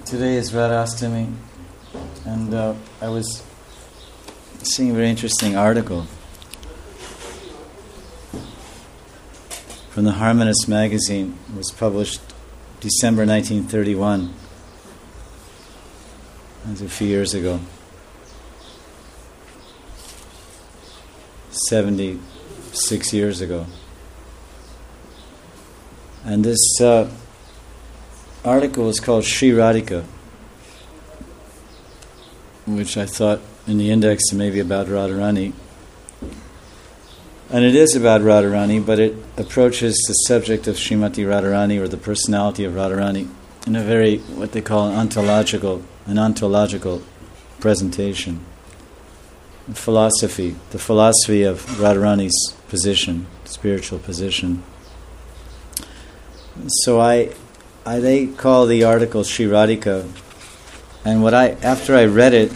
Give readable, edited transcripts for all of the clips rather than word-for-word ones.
Today is Radhastami, and I was seeing a very interesting article from the Harmonist magazine. It was published December 1931. That was a few years ago. 76 years ago. And this article was called Sri Radhika, which I thought in the index may be about Radharani. And it is about Radharani, but it approaches the subject of Srimati Radharani, or the personality of Radharani, in a very, what they call an ontological presentation. The philosophy of Radharani's position, spiritual position. So they call the article Sri Radhika, and after I read it,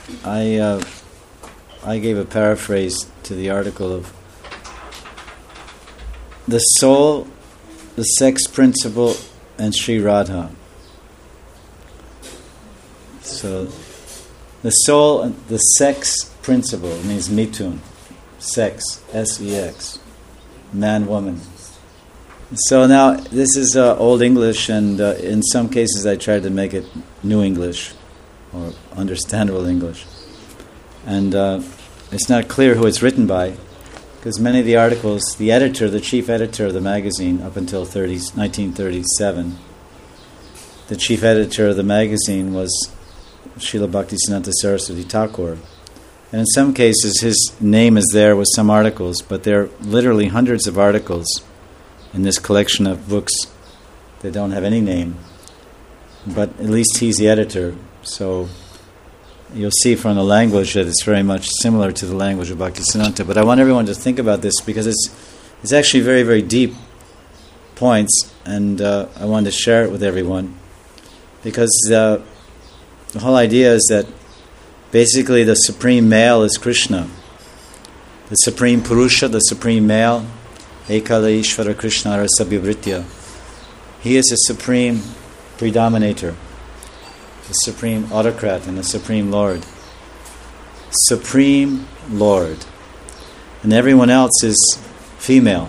I gave a paraphrase to the article of the soul, the sex principle, and Sri Radha. So the soul and the sex principle means mitun, sex, S-E-X, man, woman. So now, this is Old English, and in some cases I tried to make it New English, or understandable English. And it's not clear who it's written by, because many of the articles, the chief editor of the magazine, up until 1937, the chief editor of the magazine was Srila Bhaktisiddhanta Saraswati Thakur. And in some cases his name is there with some articles, but there are literally hundreds of articles in this collection of books that don't have any name, but at least he's the editor, so you'll see from the language that it's very much similar to the language of Bhaktisiddhanta. But I want everyone to think about this, because it's actually very, very deep points, and I wanted to share it with everyone, because the whole idea is that basically the supreme male is Krishna, the supreme Purusha, the supreme male, Ekala Ishvara Krishna Rasa Vivritya. He is the supreme predominator, the supreme autocrat, and the supreme Lord. Supreme Lord. And everyone else is female.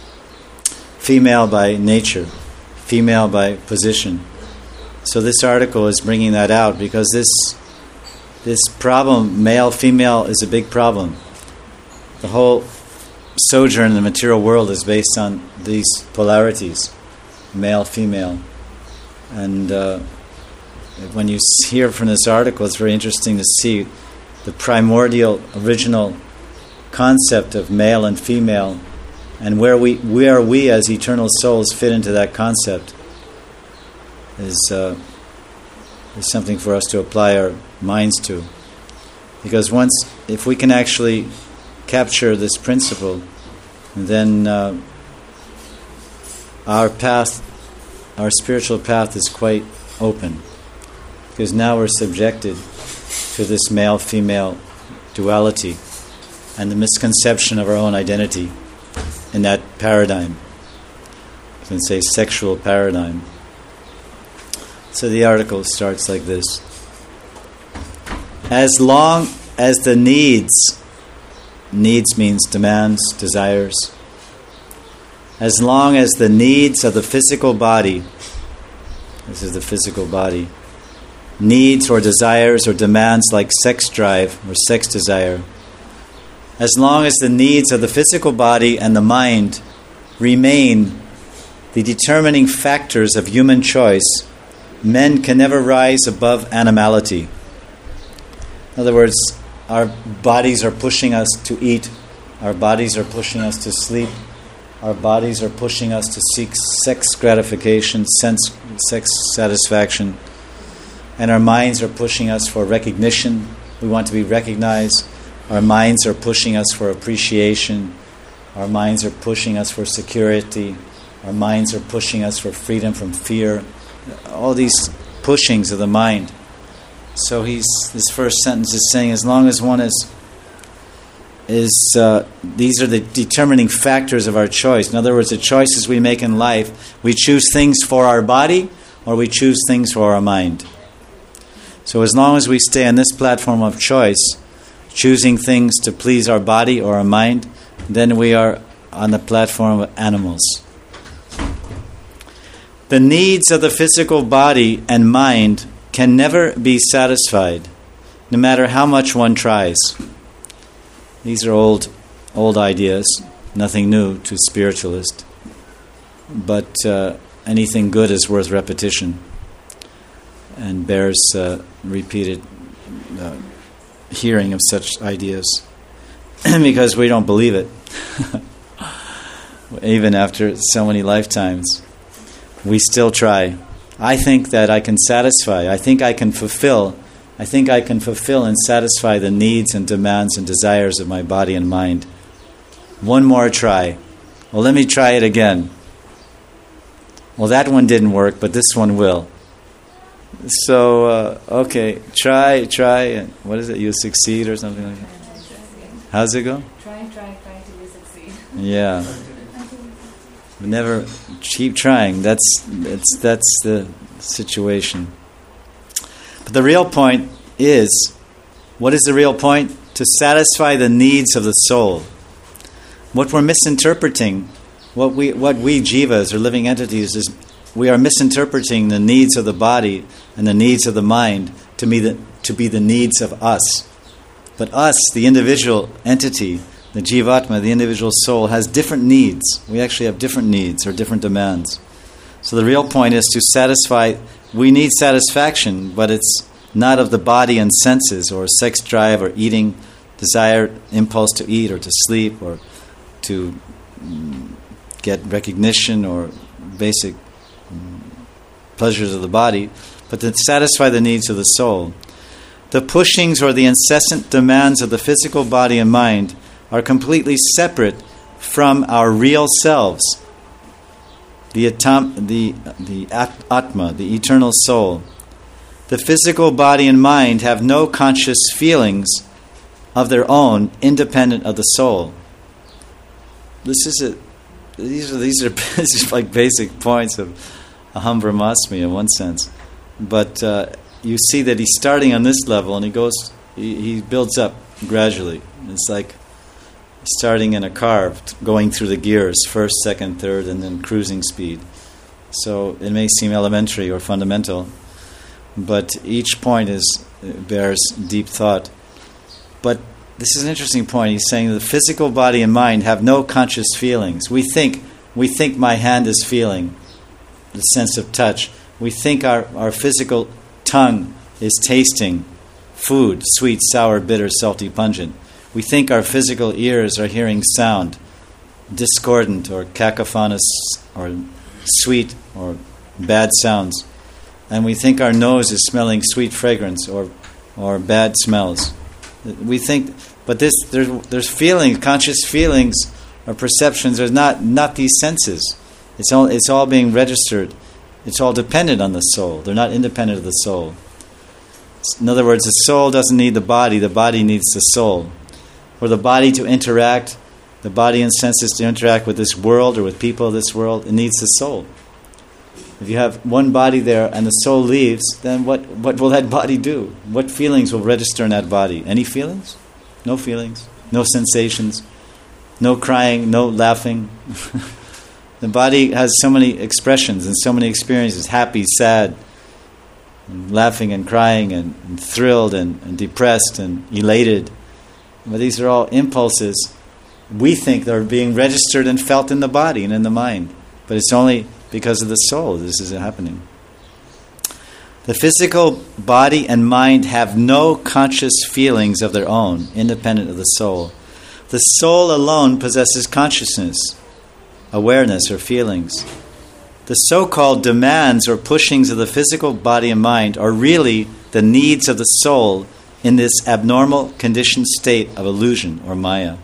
Female by nature, female by position. So this article is bringing that out, because this problem, male-female, is a big problem. The whole sojourn in the material world is based on these polarities, male-female. And when you hear from this article, it's very interesting to see the primordial, original concept of male and female, and where we as eternal souls fit into that concept is something for us to apply our minds to. Because if we can actually capture this principle, then our spiritual path is quite open, because now we're subjected to this male-female duality and the misconception of our own identity in that paradigm. You can say sexual paradigm. So the article starts like this: as long as the needs means demands, desires. As long as the needs of the physical body, this is the physical body, needs or desires or demands like sex drive or sex desire, as long as the needs of the physical body and the mind remain the determining factors of human choice, men can never rise above animality. In other words, our bodies are pushing us to eat, our bodies are pushing us to sleep, our bodies are pushing us to seek sex gratification, sex satisfaction, and our minds are pushing us for recognition. We want to be recognized. Our minds are pushing us for appreciation. Our minds are pushing us for security. Our minds are pushing us for freedom from fear. All these pushings of the mind. So this first sentence is saying, as long as one these are the determining factors of our choice. In other words, the choices we make in life, we choose things for our body or we choose things for our mind. So as long as we stay on this platform of choice, choosing things to please our body or our mind, then we are on the platform of animals. The needs of the physical body and mind can never be satisfied, no matter how much one tries. These are old ideas, nothing new to spiritualists. But anything good is worth repetition and bears repeated hearing of such ideas because we don't believe it. Even after so many lifetimes, we still try. I think that I can satisfy. I think I can fulfill and satisfy the needs and demands and desires of my body and mind. One more try. Well, let me try it again. Well, that one didn't work, but this one will. So, okay, try, and what is it? You succeed or something like that? How's it go? Try till you succeed. Yeah. Never keep trying. That's the situation. But the real point is, what is the real point? To satisfy the needs of the soul. What we're misinterpreting, what we jivas or living entities is, we are misinterpreting the needs of the body and the needs of the mind to be the needs of us. But us, the individual entity, the jivatma, the individual soul, has different needs. We actually have different needs or different demands. So the real point is to satisfy. We need satisfaction, but it's not of the body and senses or sex drive or eating, desire, impulse to eat or to sleep or to get recognition or basic pleasures of the body, but to satisfy the needs of the soul. The pushings or the incessant demands of the physical body and mind are completely separate from our real selves, the Atma, the eternal soul. The physical body and mind have no conscious feelings of their own, independent of the soul. These are like basic points of Aham Brahmasmi in one sense, but you see that he's starting on this level and he builds up gradually. It's like starting in a car, going through the gears, first, second, third, and then cruising speed. So it may seem elementary or fundamental, but each point bears deep thought. But this is an interesting point. He's saying that the physical body and mind have no conscious feelings. We think my hand is feeling the sense of touch. We think our physical tongue is tasting food, sweet, sour, bitter, salty, pungent. We think our physical ears are hearing sound, discordant or cacophonous or sweet or bad sounds. And we think our nose is smelling sweet fragrance or bad smells. We think, but there's feelings, conscious feelings or perceptions. There's not these senses. It's all being registered. It's all dependent on the soul. They're not independent of the soul. In other words, the soul doesn't need the body needs the soul. For the body to interact, the body and senses to interact with this world or with people of this world, it needs the soul. If you have one body there and the soul leaves, then what will that body do? What feelings will register in that body? Any feelings? No feelings. No sensations. No crying, no laughing. The body has so many expressions and so many experiences, happy, sad, and laughing and crying and thrilled and depressed and elated. But these are all impulses we think they're being registered and felt in the body and in the mind. But it's only because of the soul this is happening. The physical body and mind have no conscious feelings of their own, independent of the soul. The soul alone possesses consciousness, awareness, or feelings. The so-called demands or pushings of the physical body and mind are really the needs of the soul in this abnormal conditioned state of illusion or maya.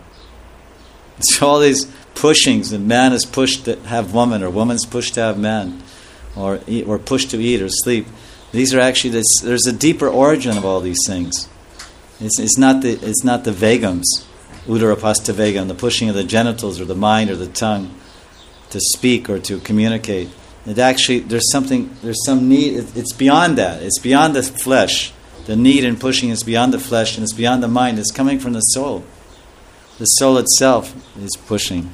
So all these pushings, that man is pushed to have woman, or woman's pushed to have man, or pushed to eat or sleep. These are actually there's a deeper origin of all these things. It's not the vegams, udarapasta vegam, the pushing of the genitals or the mind or the tongue to speak or to communicate. It actually there's some need. It's beyond that. It's beyond the flesh. The need and pushing is beyond the flesh and it's beyond the mind. It's coming from the soul. The soul itself is pushing.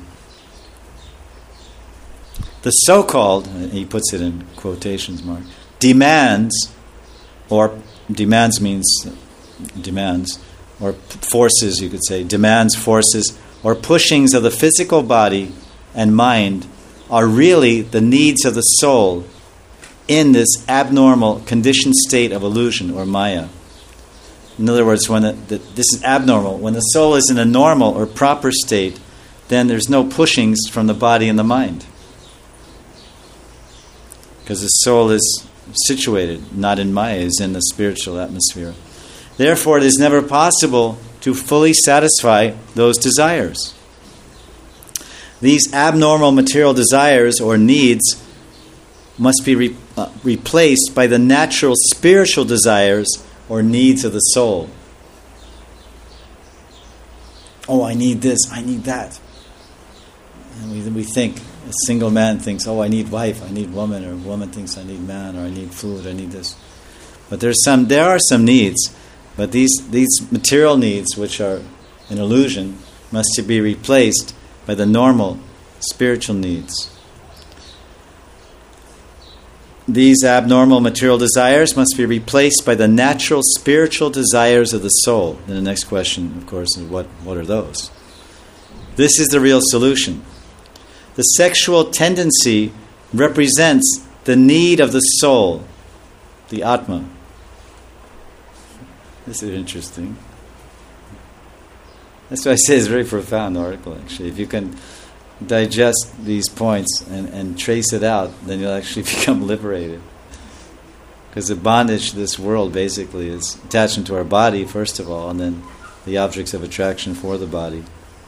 The so-called, he puts it in quotations mark, demands, or demands means demands, or forces, you could say, demands, forces, or pushings of the physical body and mind are really the needs of the soul in this abnormal conditioned state of illusion or maya. In other words, when this is abnormal. When the soul is in a normal or proper state, then there's no pushings from the body and the mind. Because the soul is situated, not in maya, is in the spiritual atmosphere. Therefore, it is never possible to fully satisfy those desires. These abnormal material desires or needs must be replaced by the natural spiritual desires or needs of the soul. Oh, I need this, I need that. And we think, a single man thinks, oh, I need wife, I need woman, or a woman thinks I need man, or I need food, I need this. But there are some needs, but these material needs, which are an illusion, must be replaced by the normal spiritual needs. These abnormal material desires must be replaced by the natural spiritual desires of the soul. Then the next question, of course, is what are those? This is the real solution. The sexual tendency represents the need of the soul, the Atma. This is interesting. That's why I say it's a very profound article, actually. If you can digest these points and trace it out, then you'll actually become liberated. Because the bondage to this world basically is attachment to our body, first of all, and then the objects of attraction for the body.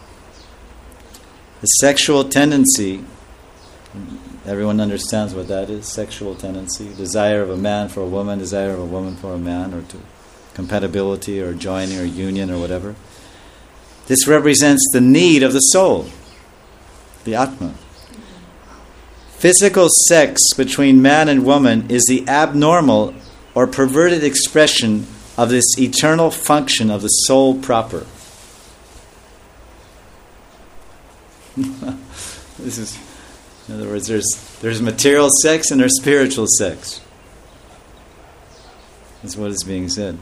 The sexual tendency, everyone understands what that is, sexual tendency, desire of a man for a woman, desire of a woman for a man, or to compatibility or joining or union or whatever. This represents the need of the soul, the Atma. Physical sex between man and woman is the abnormal or perverted expression of this eternal function of the soul proper. This is, in other words, there's material sex and there's spiritual sex. That's what is being said.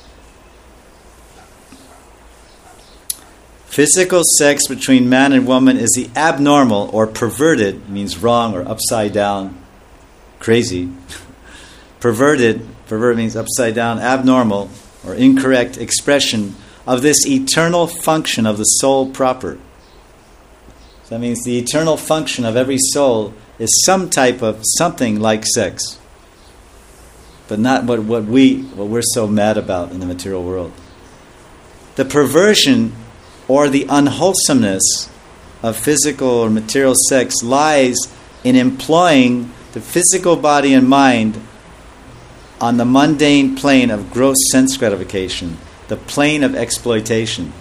Physical sex between man and woman is the abnormal or perverted, means wrong or upside down, crazy. Perverted means upside down, abnormal or incorrect expression of this eternal function of the soul proper. So that means the eternal function of every soul is some type of something like sex, but not what we're so mad about in the material world. The perversion or the unwholesomeness of physical or material sex lies in employing the physical body and mind on the mundane plane of gross sense gratification, the plane of exploitation.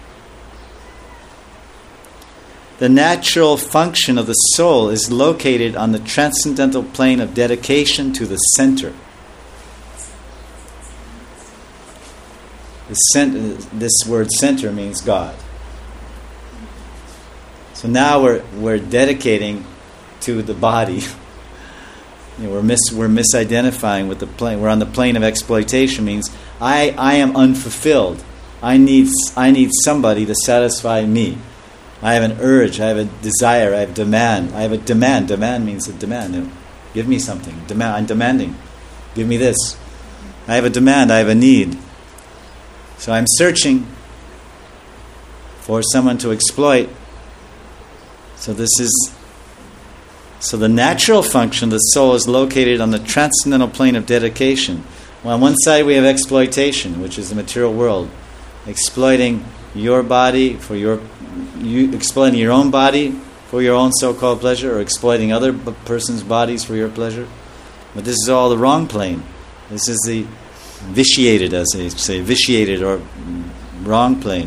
The natural function of the soul is located on the transcendental plane of dedication to the center. This word center means God. So now we're dedicating to the body. We're misidentifying with the plane. We're on the plane of exploitation. Means I am unfulfilled. I need somebody to satisfy me. I have an urge. I have a desire. I have demand. I have a demand. Demand means a demand. Give me something. I'm demanding. Give me this. I have a demand. I have a need. So I'm searching for someone to exploit. So the natural function of the soul is located on the transcendental plane of dedication. Well, on one side we have exploitation, which is the material world, exploiting your body for exploiting your own body for your own so-called pleasure, or exploiting other person's bodies for your pleasure. But this is all the wrong plane. This is the vitiated, as they say, vitiated or wrong plane.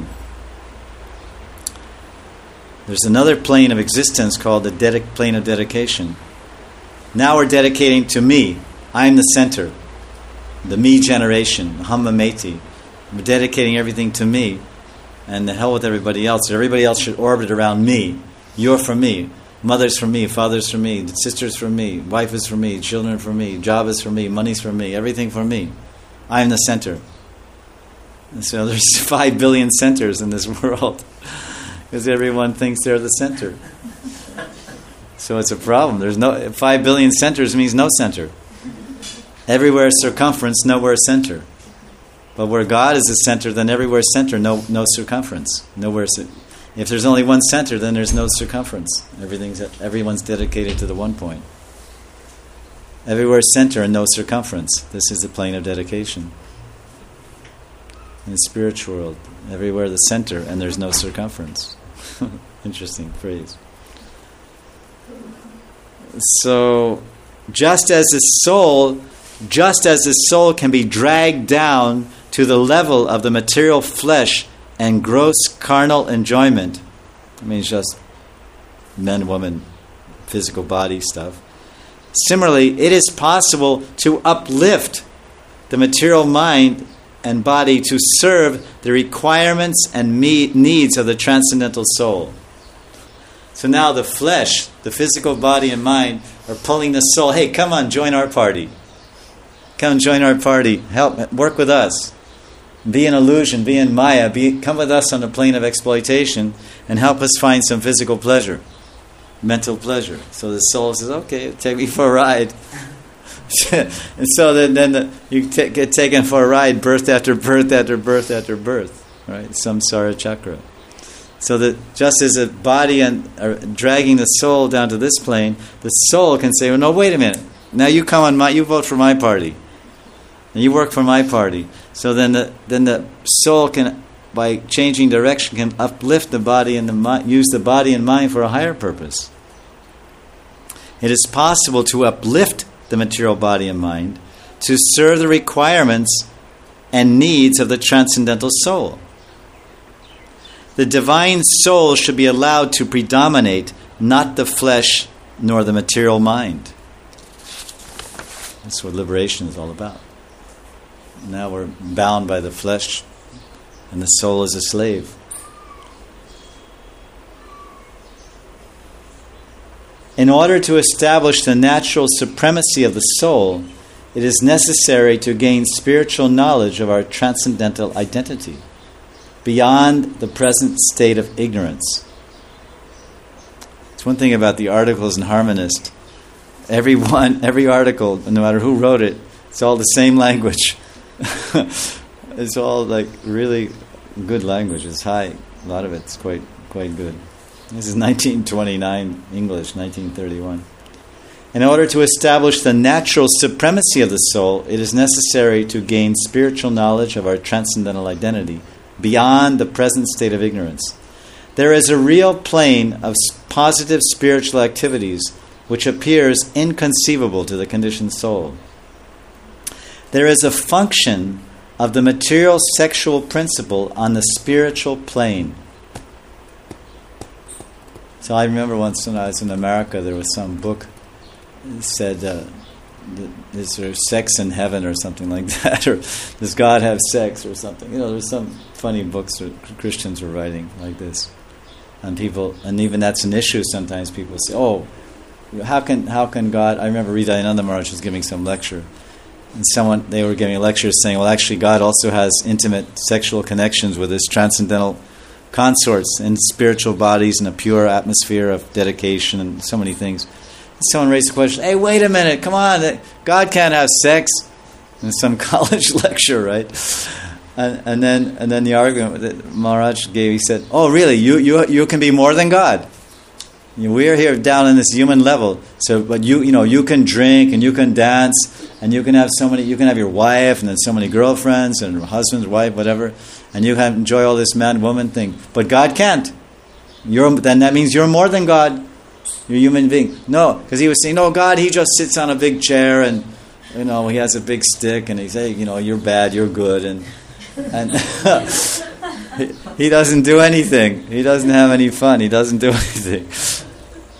There's another plane of existence called the plane of dedication. Now we're dedicating to me. I'm the center. the me generation, Hamameti. We're dedicating everything to me, and the hell with everybody else. Everybody else should orbit around me. You're for me. Mother's for me, father's for me, sister's for me, wife is for me, children for me, job is for me, money's for me, everything for me. I'm the center. And so there's 5 billion centers in this world because everyone thinks they're the center. So it's a problem. There's no 5 billion centers means no center. Everywhere circumference, nowhere center. But where God is the center, then everywhere center, no circumference. If there's only one center, then there's no circumference. Everyone's dedicated to the one point. Everywhere center and no circumference. This is the plane of dedication. In the spiritual world, everywhere the center and there's no circumference. Interesting phrase. So, just as the soul can be dragged down to the level of the material flesh and gross carnal enjoyment, I mean just men, women, physical body stuff. Similarly, it is possible to uplift the material mind and body to serve the requirements and needs of the transcendental soul. So now the flesh, the physical body and mind are pulling the soul, hey, come on, join our party. Come join our party. Help, work with us. Be an illusion, be in Maya, come with us on the plane of exploitation and help us find some physical pleasure, mental pleasure. So the soul says, okay, take me for a ride. And so then you get taken for a ride, birth after birth after birth after birth, right? Samsara chakra. So that just as a body and dragging the soul down to this plane, the soul can say, well, no, wait a minute. Now you come on you vote for my party. And you work for my party. So then the soul can, by changing direction, can uplift the body and the mind, use the body and mind for a higher purpose. It is possible to uplift the material body and mind to serve the requirements and needs of the transcendental soul. The divine soul should be allowed to predominate, not the flesh nor the material mind. That's what liberation is all about. Now we're bound by the flesh, and the soul is a slave. In order to establish the natural supremacy of the soul, it is necessary to gain spiritual knowledge of our transcendental identity, beyond the present state of ignorance. It's one thing about the articles in Harmonist. Every article, no matter who wrote it, it's all the same language. It's all like really good language. It's high. A lot of it's quite good. This is 1929 English, 1931. In order to establish the natural supremacy of the soul, it is necessary to gain spiritual knowledge of our transcendental identity beyond the present state of ignorance. There is a real plane of positive spiritual activities which appears inconceivable to the conditioned soul. There is a function of the material sexual principle on the spiritual plane. So I remember once when I was in America, there was some book that said, is there sex in heaven or something like that? Or does God have sex or something? You know, there's some funny books that Christians were writing like this. And even that's an issue sometimes. People say, oh, how can God... I remember Hridayananda Maharaj was giving some lecture. And they were giving a lecture saying, well, actually God also has intimate sexual connections with his transcendental consorts in spiritual bodies and a pure atmosphere of dedication and so many things. And someone raised the question, hey, wait a minute, come on, God can't have sex. In some college lecture, right? And then the argument that Maharaj gave, he said, oh, really, you can be more than God. We're here down in this human level. So, but you can drink and you can dance and you can have you can have your wife and then so many girlfriends and husband, wife, whatever, and you can enjoy all this man-woman thing. But God can't. Then that means you're more than God. You're a human being. No, because he was saying, no, God, he just sits on a big chair and he has a big stick and he say, you're bad, you're good, and he doesn't do anything. He doesn't have any fun. He doesn't do anything.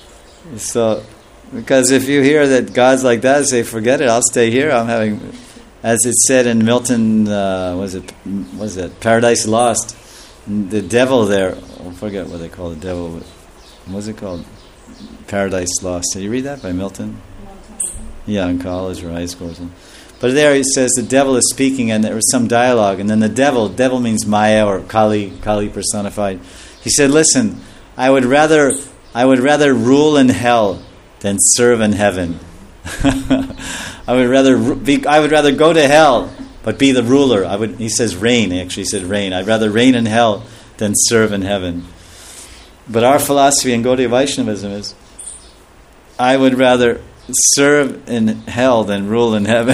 So, because if you hear that God's like that, say, forget it, I'll stay here. I'm having as it said in Milton, was it Paradise Lost? The devil there, I forget what they call the devil. What was it called? Paradise Lost. Did you read that by Milton? Yeah, in college or high school or something. But there he says the devil is speaking, and there was some dialogue, and then the devil means Maya or Kali personified. He said, "Listen, I would rather rule in hell than serve in heaven. I would rather go to hell, but be the ruler. He says reign. He actually said reign. I'd rather reign in hell than serve in heaven." But our philosophy in Gaudiya Vaishnavism is, I would rather serve in hell than rule in heaven.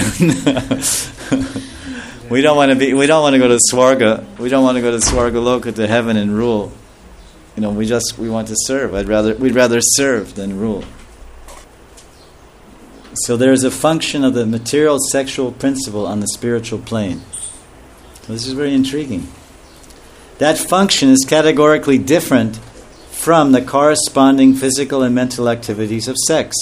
We don't want to go to Swarga. We don't want to go to Swarga Loka, to heaven, and rule. We want to serve. We'd rather serve than rule. So there's a function of the material sexual principle on the spiritual plane. This is very intriguing. That function is categorically different from the corresponding physical and mental activities of sex.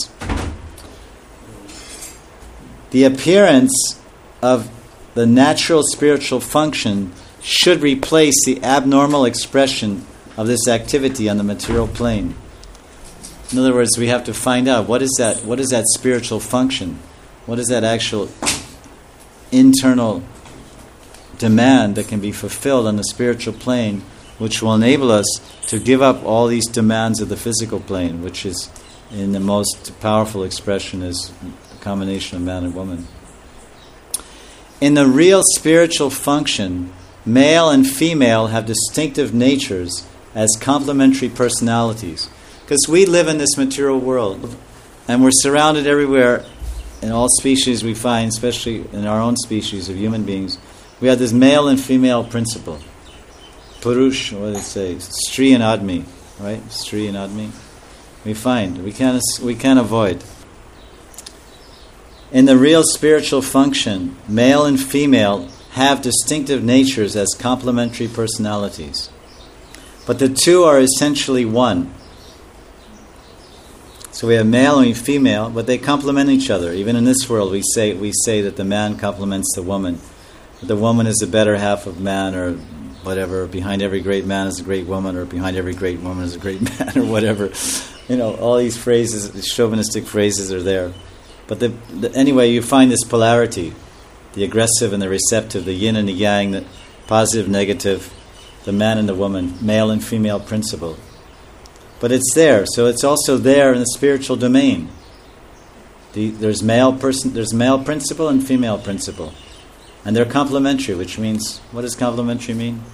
The appearance of the natural spiritual function should replace the abnormal expression of this activity on the material plane. In other words, we have to find out what is that spiritual function? What is that actual internal demand that can be fulfilled on the spiritual plane, which will enable us to give up all these demands of the physical plane, which is in the most powerful expression is a combination of man and woman. In the real spiritual function, male and female have distinctive natures as complementary personalities. Because we live in this material world, and we're surrounded everywhere, in all species we find, especially in our own species of human beings, we have this male and female principle. Purush, what do they say? Stri and Admi, right? Stri and Admi. We find, we can't avoid. In the real spiritual function, male and female have distinctive natures as complementary personalities. But the two are essentially one. So we have male and female, but they complement each other. Even in this world, we say that the man complements the woman. That the woman is the better half of man, or whatever. Behind every great man is a great woman, or behind every great woman is a great man, or whatever. All these phrases, chauvinistic phrases, are there. But anyway, you find this polarity: the aggressive and the receptive, the yin and the yang, the positive, negative, the man and the woman, male and female principle. But it's there, so it's also there in the spiritual domain. There's male principle and female principle, and they're complementary. Which means, what does complementary mean?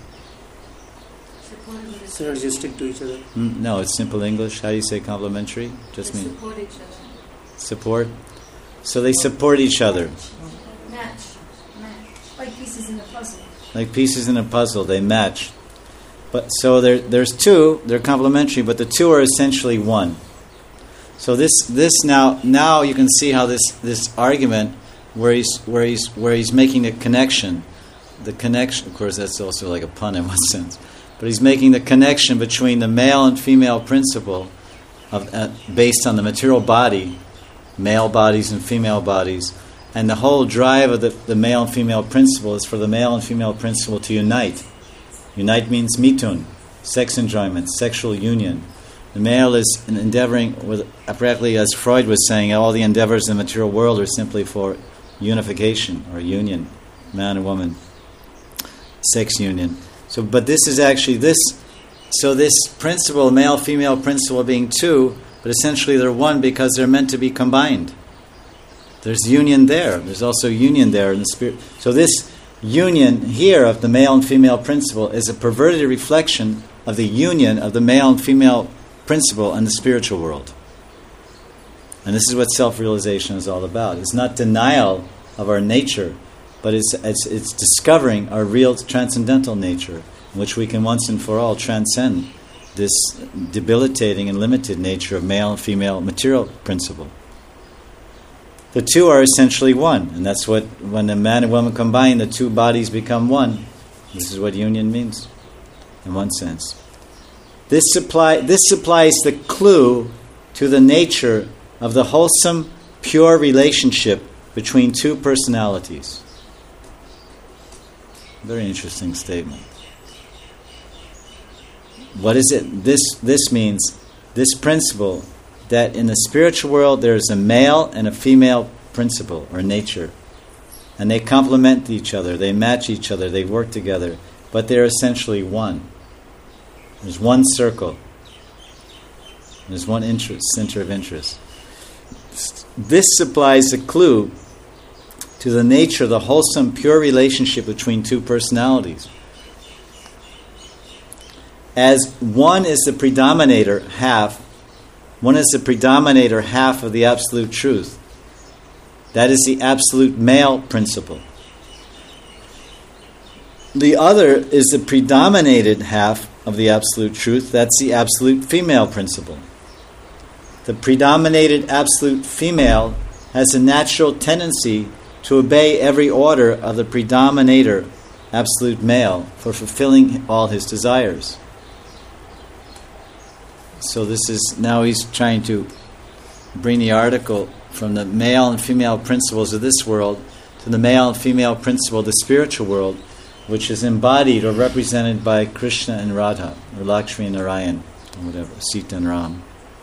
Synergistic to each other. No, it's simple English. How do you say complementary? Just mean support each other. Support. So they support each other. Match. Like pieces in a puzzle. Like pieces in a puzzle, they match. But so there's two. They're complementary, but the two are essentially one. So this now you can see how this argument where he's making a connection. The connection, of course, that's also like a pun in one sense. But he's making the connection between the male and female principle of based on the material body, male bodies and female bodies, and the whole drive of the male and female principle is for the male and female principle to unite. Unite means mitun, sex enjoyment, sexual union. The male is endeavoring, apparently, as Freud was saying, all the endeavors in the material world are simply for unification or union, man and woman, sex union. So, but this is actually this. So this principle, male-female principle, being two, but essentially they're one because they're meant to be combined. There's union there. There's also union there in the spirit. So this union here of the male and female principle is a perverted reflection of the union of the male and female principle and the spiritual world. And this is what self-realization is all about. It's not denial of our nature, but it's discovering our real transcendental nature, in which we can once and for all transcend this debilitating and limited nature of male and female material principle. The two are essentially one, and that's what, when a man and woman combine, the two bodies become one. This is what union means, in one sense. This supplies the clue to the nature of the wholesome, pure relationship between two personalities. Very interesting statement. What is it? This means, this principle, that in the spiritual world there is a male and a female principle or nature. And they complement each other, they match each other, they work together. But they're essentially one. There's one circle. There's one center of interest. This supplies a clue to the nature of the wholesome, pure relationship between two personalities. As one is the predominator half of the absolute truth. That is the absolute male principle. The other is the predominated half of the absolute truth. That's the absolute female principle. The predominated absolute female has a natural tendency to obey every order of the predominator absolute male for fulfilling all his desires. So this is, now he's trying to bring the article from the male and female principles of this world to the male and female principle of the spiritual world, which is embodied or represented by Krishna and Radha, or Lakshmi and Narayan, or whatever, Sita and Ram.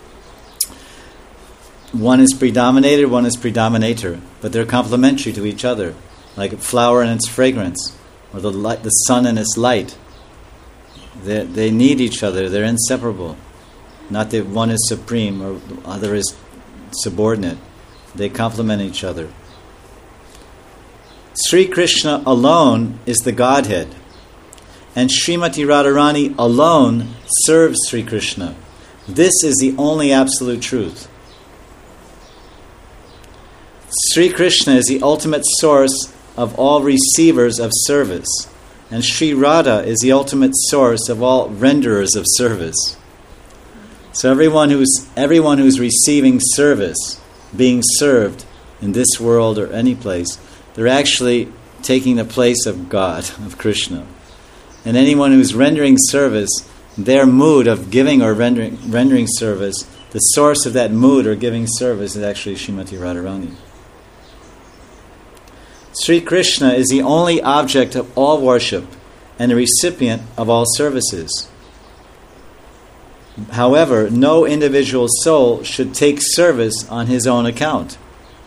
One is predominated, one is predominator, but they're complementary to each other, like a flower and its fragrance, or the sun and its light. They need each other, they're inseparable. Not that one is supreme or the other is subordinate. They complement each other. Sri Krishna alone is the Godhead, and Srimati Radharani alone serves Sri Krishna. This is the only absolute truth. Sri Krishna is the ultimate source of all receivers of service, and Sri Radha is the ultimate source of all renderers of service. So everyone who's receiving service, being served in this world or any place, they're actually taking the place of God, of Krishna. And anyone who's rendering service, their mood of giving or rendering service, the source of that mood or giving service is actually Srimati Radharani. Sri Krishna is the only object of all worship and the recipient of all services. However, no individual soul should take service on his own account.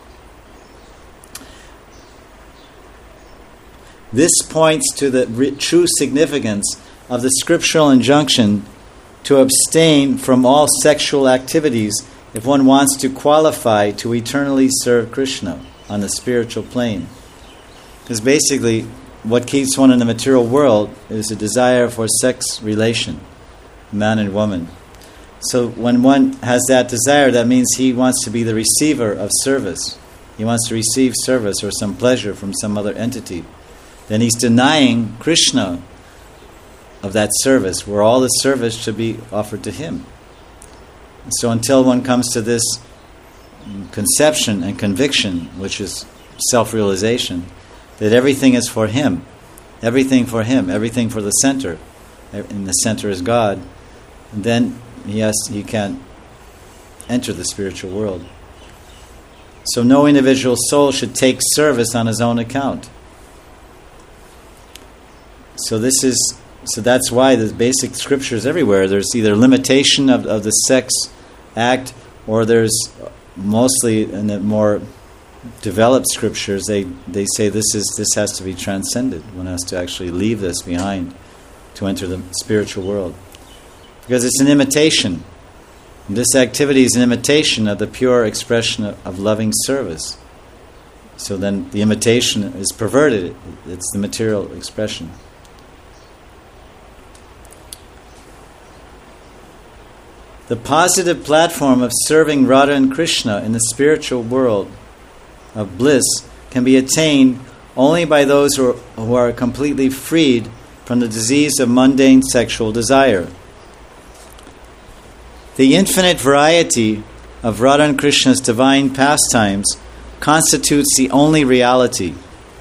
This points to the true significance of the scriptural injunction to abstain from all sexual activities if one wants to qualify to eternally serve Krishna on the spiritual plane. Because basically, what keeps one in the material world is a desire for sex relation, man and woman. So when one has that desire, that means he wants to be the receiver of service. He wants to receive service or some pleasure from some other entity. Then he's denying Krishna of that service, where all the service should be offered to him. So until one comes to this conception and conviction, which is self-realization, that everything is for him, everything for the center, and the center is God, and then he can't enter the spiritual world. So no individual soul should take service on his own account. So that's why there's basic scriptures everywhere. There's either limitation of the sex act, or there's mostly in the more developed scriptures they say this has to be transcended. One has to actually leave this behind to enter the spiritual world. Because it's an imitation. This activity is an imitation of the pure expression of loving service. So then the imitation is perverted. It's the material expression. The positive platform of serving Radha and Krishna in the spiritual world of bliss can be attained only by those who are completely freed from the disease of mundane sexual desire. The infinite variety of Radha and Krishna's divine pastimes constitutes the only reality.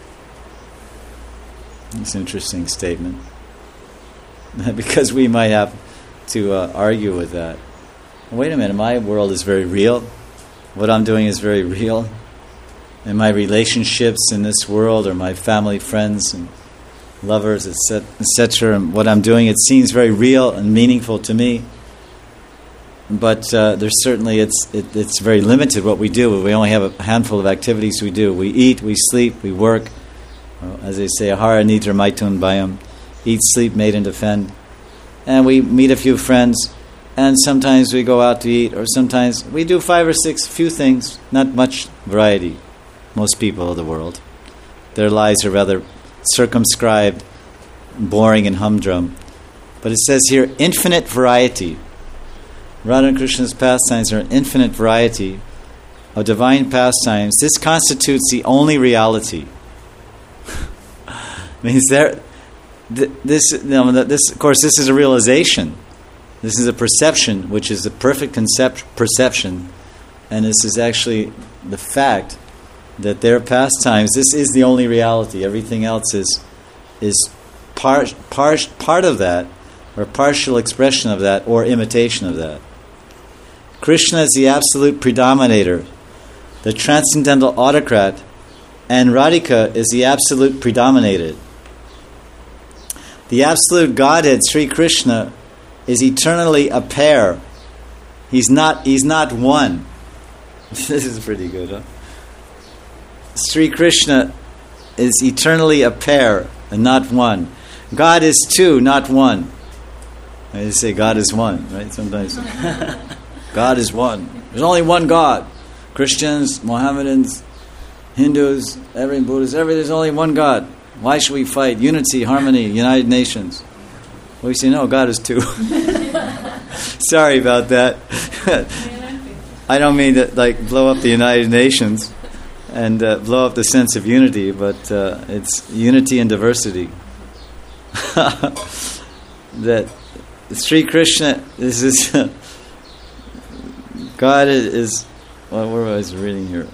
That's an interesting statement. Because we might have to argue with that. Wait a minute, my world is very real. What I'm doing is very real. And my relationships in this world, or my family, friends, and lovers, etc. And what I'm doing, it seems very real and meaningful to me. But there's certainly, it's very limited what we do. We only have a handful of activities we do. We eat, we sleep, we work. As they say, ahara nidra maitun bayam. Eat, sleep, mate, and defend. And we meet a few friends. And sometimes we go out to eat, or sometimes we do 5 or 6 few things. Not much variety. Most people of the world. Their lives are rather circumscribed, boring, and humdrum. But it says here, infinite variety. Radha and Krishna's pastimes are an infinite variety of divine pastimes. This constitutes the only reality. Means this, of course, this is a realization. This is a perception, which is the perfect perception, and this is actually the fact that their pastimes. This is the only reality. Everything else is part of that, or partial expression of that, or imitation of that. Krishna is the absolute predominator, the transcendental autocrat, and Radhika is the absolute predominated. The absolute Godhead, Sri Krishna, is eternally a pair. He's not one. This is pretty good, huh? Sri Krishna is eternally a pair and not one. God is two, not one. I say God is one, right? Sometimes God is one. There's only one God. Christians, Mohammedans, Hindus, Buddhists, there's only one God. Why should we fight? Unity, harmony, United Nations. Well, we say, no, God is two. Sorry about that. I don't mean to blow up the United Nations and blow up the sense of unity, but it's unity and diversity. That Sri Krishna is God is. Well, where was I reading here?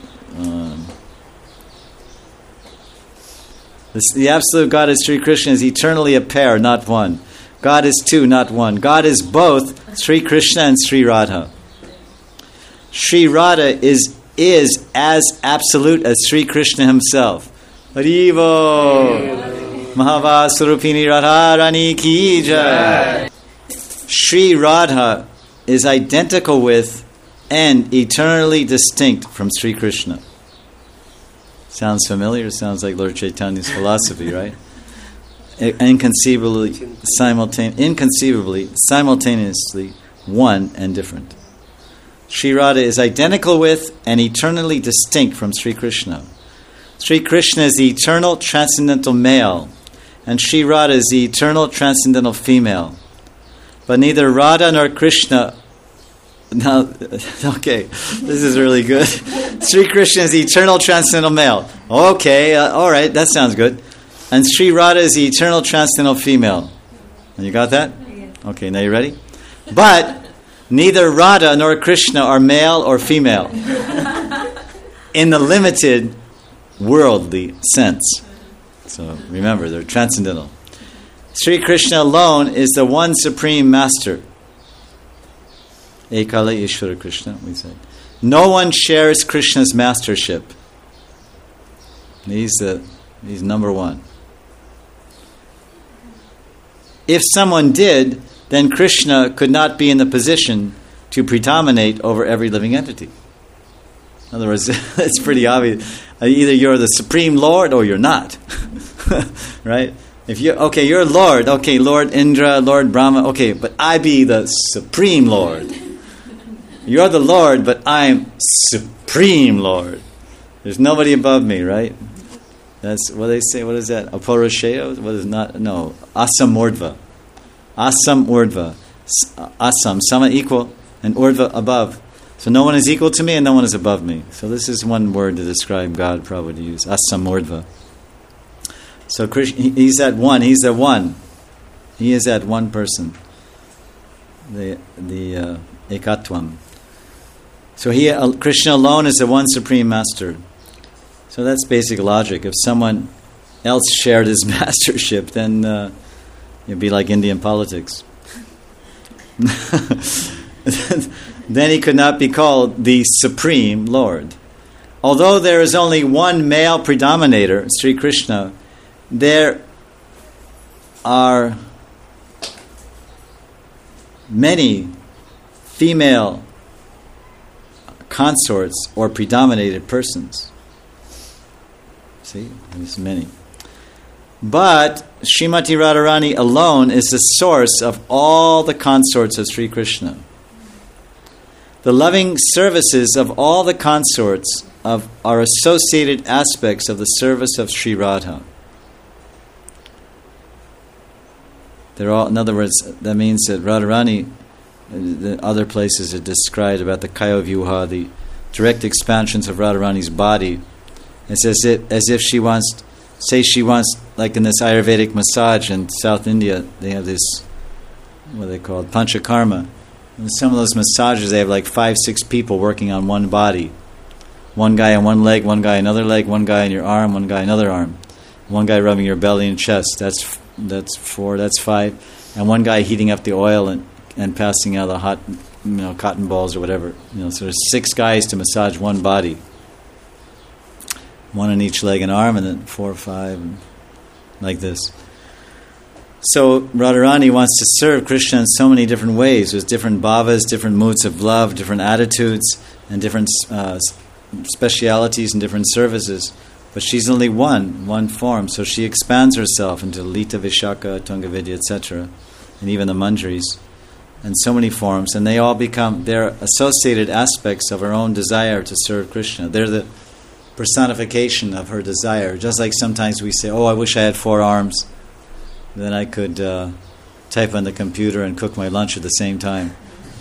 The absolute God is Sri Krishna is eternally a pair, not one. God is two, not one. God is both Sri Krishna and Sri Radha. Sri Radha is as absolute as Sri Krishna himself. Haribo! Mahavaswarupini Radharani ki jai. Sri Radha is identical with and eternally distinct from Sri Krishna. Sounds familiar? Sounds like Lord Chaitanya's philosophy, right? Inconceivably, simultaneously one and different. Sri Radha is identical with and eternally distinct from Sri Krishna. Sri Krishna is the eternal transcendental male, and Sri Radha is the eternal transcendental female. But neither Radha nor Krishna. Now, okay, this is really good. Sri Krishna is the eternal transcendental male. Okay, all right, that sounds good. And Sri Radha is the eternal transcendental female. And you got that? Okay, now you ready? But neither Radha nor Krishna are male or female in the limited worldly sense. So remember, they're transcendental. Sri Krishna alone is the one supreme master. Ekala Ishvara Krishna, we said. No one shares Krishna's mastership. He's number one. If someone did, then Krishna could not be in the position to predominate over every living entity. In other words, it's pretty obvious. Either you're the Supreme Lord or you're not. Right? If you're Lord. Okay, Lord Indra, Lord Brahma. Okay, but I be the Supreme Lord. You're the Lord, but I'm Supreme Lord. There's nobody above me, right? That's what they say. What is that? Aparashaya? What is not? No. Asam Urdhva. Asam Urdhva. Asam, sama equal, and Urdhva above. So no one is equal to me and no one is above me. So this is one word to describe God, probably to use. Asam Urdhva. So Krishna, he's that one. He's the one. He is that one person. The Ekatvam. So Krishna alone is the one supreme master. So that's basic logic. If someone else shared his mastership, then it'd be like Indian politics. Then he could not be called the Supreme Lord. Although there is only one male predominator, Sri Krishna, there are many female consorts or predominated persons. See, there's many. But Srimati Radharani alone is the source of all the consorts of Sri Krishna. The loving services of all the consorts are associated aspects of the service of Sri Radha. They're all, in other words, that means that Radharani, the other places are described about the Kaya Vyuha, the direct expansions of Radharani's body. It's as if she wants, like in this Ayurvedic massage in South India, they have this, what they call Panchakarma. In some of those massages, they have like 5-6 people working on one body. One guy on one leg, one guy another leg, one guy on your arm, one guy another arm. One guy rubbing your belly and chest. That's 4, that's 5. And one guy heating up the oil and passing out the hot, cotton balls or whatever. So there's 6 guys to massage one body. One on each leg and arm, and then 4 or 5, like this. So Radharani wants to serve Krishna in so many different ways, with different bhavas, different moods of love, different attitudes, and different specialities and different services. But she's only one form, so she expands herself into Lita, Vishaka, Tungavidya, etc., and even the Manjaris, and so many forms, and they're associated aspects of her own desire to serve Krishna. They're the personification of her desire. Just like sometimes we say, oh, I wish I had 4 arms, then I could type on the computer and cook my lunch at the same time.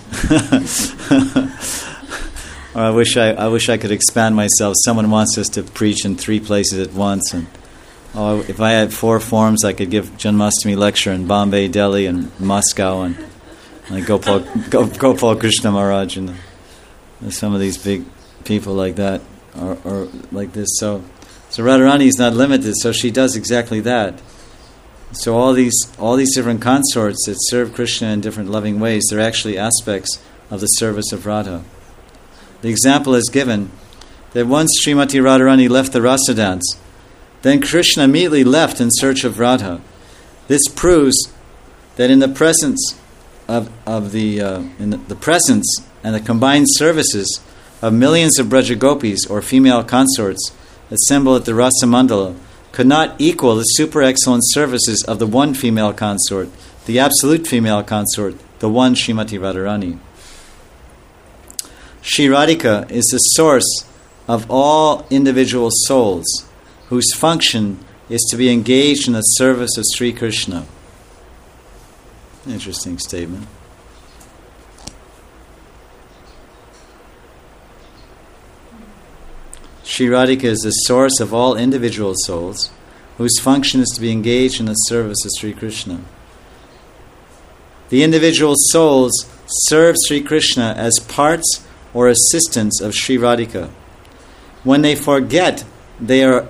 Or I wish I could expand myself. Someone wants us to preach in 3 places at once, and if I had 4 forms, I could give Janmashtami lecture in Bombay, Delhi, and Moscow, and like Gopal Krishna Maharaj, and some of these big people like that, or like this. So Radharani is not limited. So she does exactly that. So all these different consorts that serve Krishna in different loving ways, they're actually aspects of the service of Radha. The example is given that once Srimati Radharani left the rasa dance, then Krishna immediately left in search of Radha. This proves that in the presence of the presence and the combined services of millions of Brajagopis or female consorts assembled at the Rasa Mandala could not equal the super excellent services of the one female consort, the absolute female consort, the one Srimati Radharani. Shri Radhika is the source of all individual souls, whose function is to be engaged in the service of Sri Krishna. Interesting statement. Shri Radhika is the source of all individual souls, whose function is to be engaged in the service of Sri Krishna. The individual souls serve Sri Krishna as parts or assistants of Shri Radhika. When they forget they are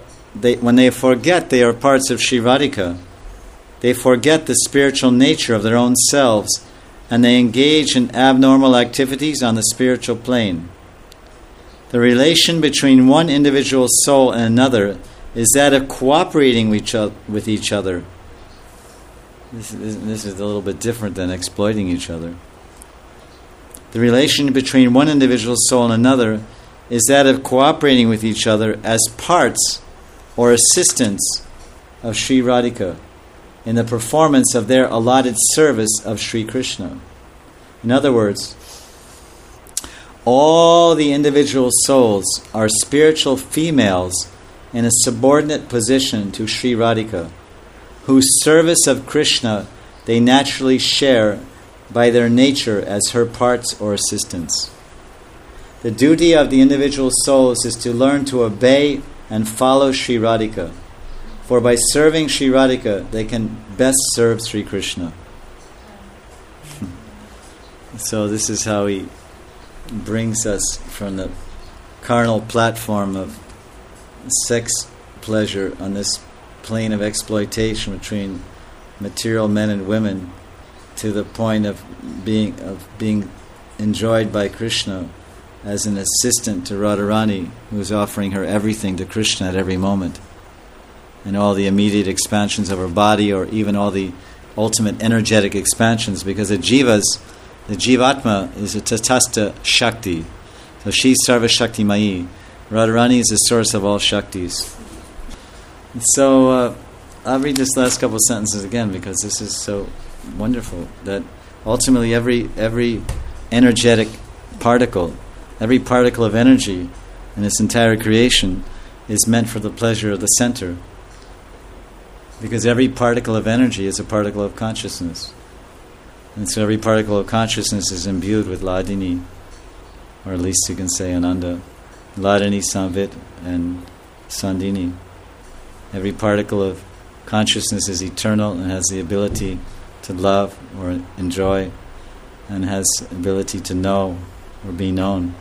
parts of Shri Radhika, they forget the spiritual nature of their own selves, and they engage in abnormal activities on the spiritual plane. The relation between one individual soul and another is that of cooperating with each other. This is a little bit different than exploiting each other. The relation between one individual soul and another is that of cooperating with each other as parts or assistants of Sri Radhika in the performance of their allotted service of Sri Krishna. In other words, all the individual souls are spiritual females in a subordinate position to Sri Radhika, whose service of Krishna they naturally share by their nature as her parts or assistants. The duty of the individual souls is to learn to obey and follow Sri Radhika, for by serving Sri Radhika they can best serve Sri Krishna. So this is how he brings us from the carnal platform of sex pleasure on this plane of exploitation between material men and women to the point of being enjoyed by Krishna as an assistant to Radharani, who's offering her everything to Krishna at every moment. and all the immediate expansions of her body, or even all the ultimate energetic expansions, because the Jivatma is a Tatastha Shakti. So she's Sarva Shakti Mayi. Radharani is the source of all Shaktis. So I'll read this last couple sentences again, because this is so wonderful, that ultimately every energetic particle, every particle of energy in this entire creation is meant for the pleasure of the center. Because every particle of energy is a particle of consciousness. And so every particle of consciousness is imbued with Ladini, or at least you can say Ananda. Ladini, Samvit, and Sandini. Every particle of consciousness is eternal and has the ability to love or enjoy, and has the ability to know or be known.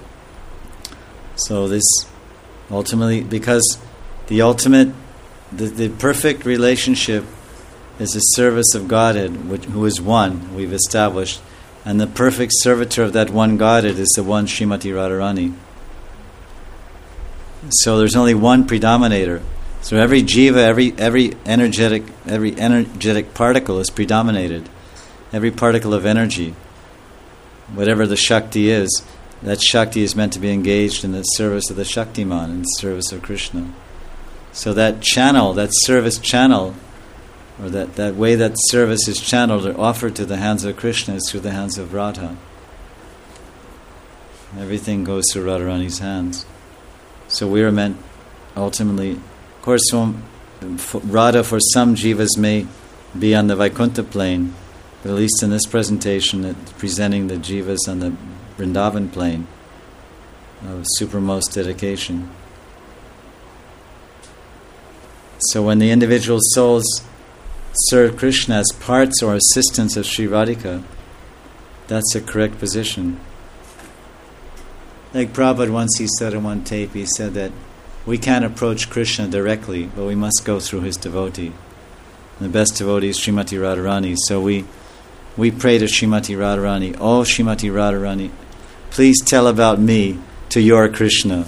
So this ultimately, because the ultimate, the perfect relationship is the service of Godhead, who is one, we've established, and the perfect servitor of that one Godhead is the one Srimati Radharani. So there's only one predominator. So every jiva, every energetic particle is predominated. Every particle of energy, whatever the Shakti is, that Shakti is meant to be engaged in the service of the Shaktiman, in the service of Krishna. So that channel, that service channel, or that way that service is channeled or offered to the hands of Krishna is through the hands of Radha. Everything goes through Radharani's hands. So we are meant ultimately, of course, Radha for some jivas may be on the Vaikuntha plane, but at least in this presentation, it's presenting the jivas on the Vrindavan plane of supermost dedication. So when the individual souls serve Krishna as parts or assistants of Sri Radhika, that's a correct position. Like Prabhupada once he said on one tape, he said that we can't approach Krishna directly, but we must go through his devotee. And the best devotee is Srimati Radharani. So we pray to Srimati Radharani, "Oh Srimati Radharani, please tell about me to your Krishna."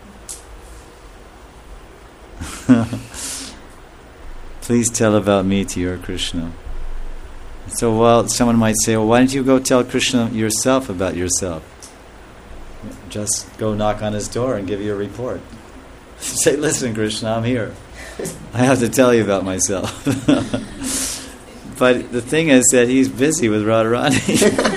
Please tell about me to your Krishna. So someone might say, well, why don't you go tell Krishna yourself about yourself? Just go knock on his door and give you a report. Say, listen, Krishna, I'm here. I have to tell you about myself. But the thing is that he's busy with Radharani.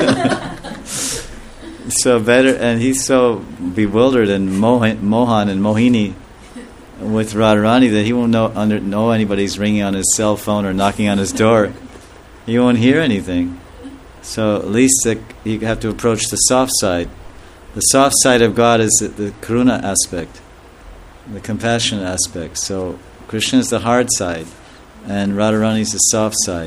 And he's so bewildered and Mohan and Mohini with Radharani that he won't know anybody's ringing on his cell phone or knocking on his door. He won't hear anything. So at least you have to approach the soft side. The soft side of God is the karuna aspect, the compassion aspect. So Krishna is the hard side, and Radharani is the soft side.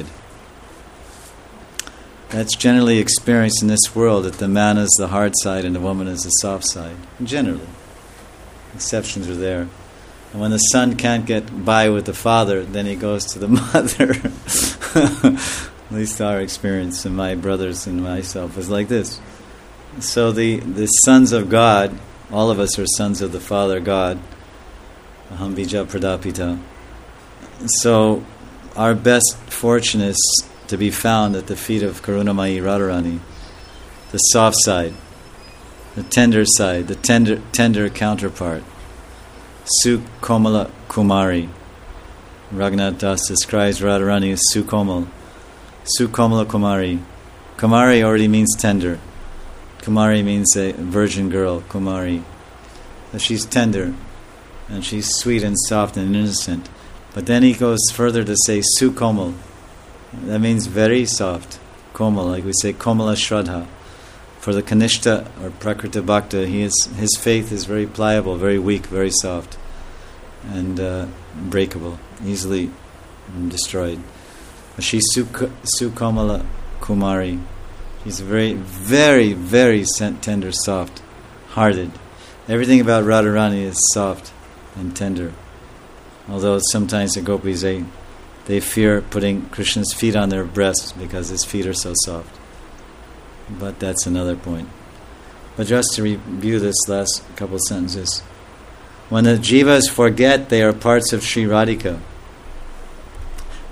That's generally experienced in this world, that the man is the hard side and the woman is the soft side. Generally. Exceptions are there. And when the son can't get by with the father, then he goes to the mother. At least our experience, and my brothers and myself, is like this. So the sons of God, all of us are sons of the Father God. Aham bija pradapita. So our best fortune is to be found at the feet of Karunamayi Radharani, the soft side, the tender side, the tender counterpart. Sukomala Kumari. Raghunath Das describes Radharani as Sukomal. Sukomala Kumari. Kumari already means tender. Kumari means a virgin girl, Kumari. So she's tender, and she's sweet and soft and innocent. But then he goes further to say Sukomal. That means very soft. Komal, like we say Komala Shraddha. For the Kanishta or Prakrita Bhakta, his faith is very pliable, very weak, very soft, and breakable, easily destroyed. But she's Sukomala Kumari. She's very, very, very tender, soft, hearted. Everything about Radharani is soft and tender. Although sometimes the gopis, they fear putting Krishna's feet on their breasts because his feet are so soft. But that's another point. But just to review this last couple sentences. When the jivas forget they are parts of Sri Radhika,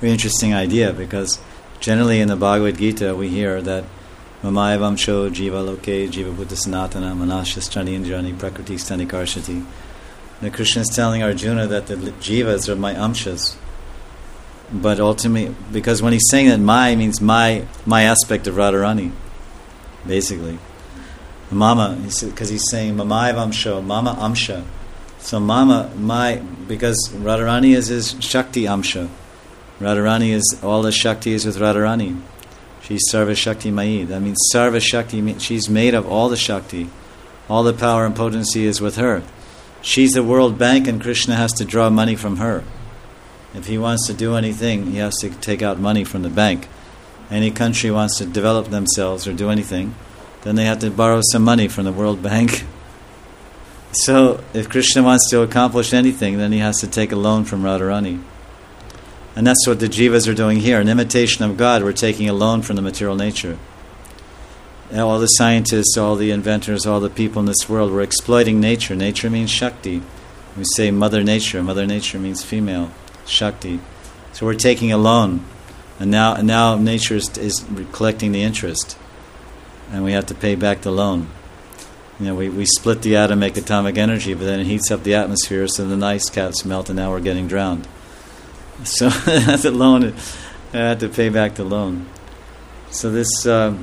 very interesting idea, because generally in the Bhagavad Gita we hear that Mamayavam Sho Jiva Loke Jiva Buddha Sanatana Manashasthani Indrani Prakriti Stani Karshati. The Krishna is telling Arjuna that the jivas are my amshas. But ultimately, because when he's saying that my means my aspect of Radharani, basically. Mama, because he's saying Mamayavam Sho, Mama Amsha. So Mama, because Radharani is his Shakti Amsha. Radharani is, all the Shakti is with Radharani. She's Sarva Shakti Mayi. That means Sarva Shakti, she's made of all the Shakti. All the power and potency is with her. She's the World Bank, and Krishna has to draw money from her. If he wants to do anything, he has to take out money from the bank. Any country wants to develop themselves or do anything, then they have to borrow some money from the World Bank. So, if Krishna wants to accomplish anything, then he has to take a loan from Radharani. And that's what the jivas are doing here. In imitation of God, we're taking a loan from the material nature. And all the scientists, all the inventors, all the people in this world, we're exploiting nature. Nature means Shakti. We say Mother Nature. Mother Nature means female, Shakti. So we're taking a loan. And now nature is collecting the interest. And we have to pay back the loan. We split the atom, make atomic energy, but then it heats up the atmosphere, so the ice caps melt, and now we're getting drowned. So that's a loan. I had to pay back the loan. So this. So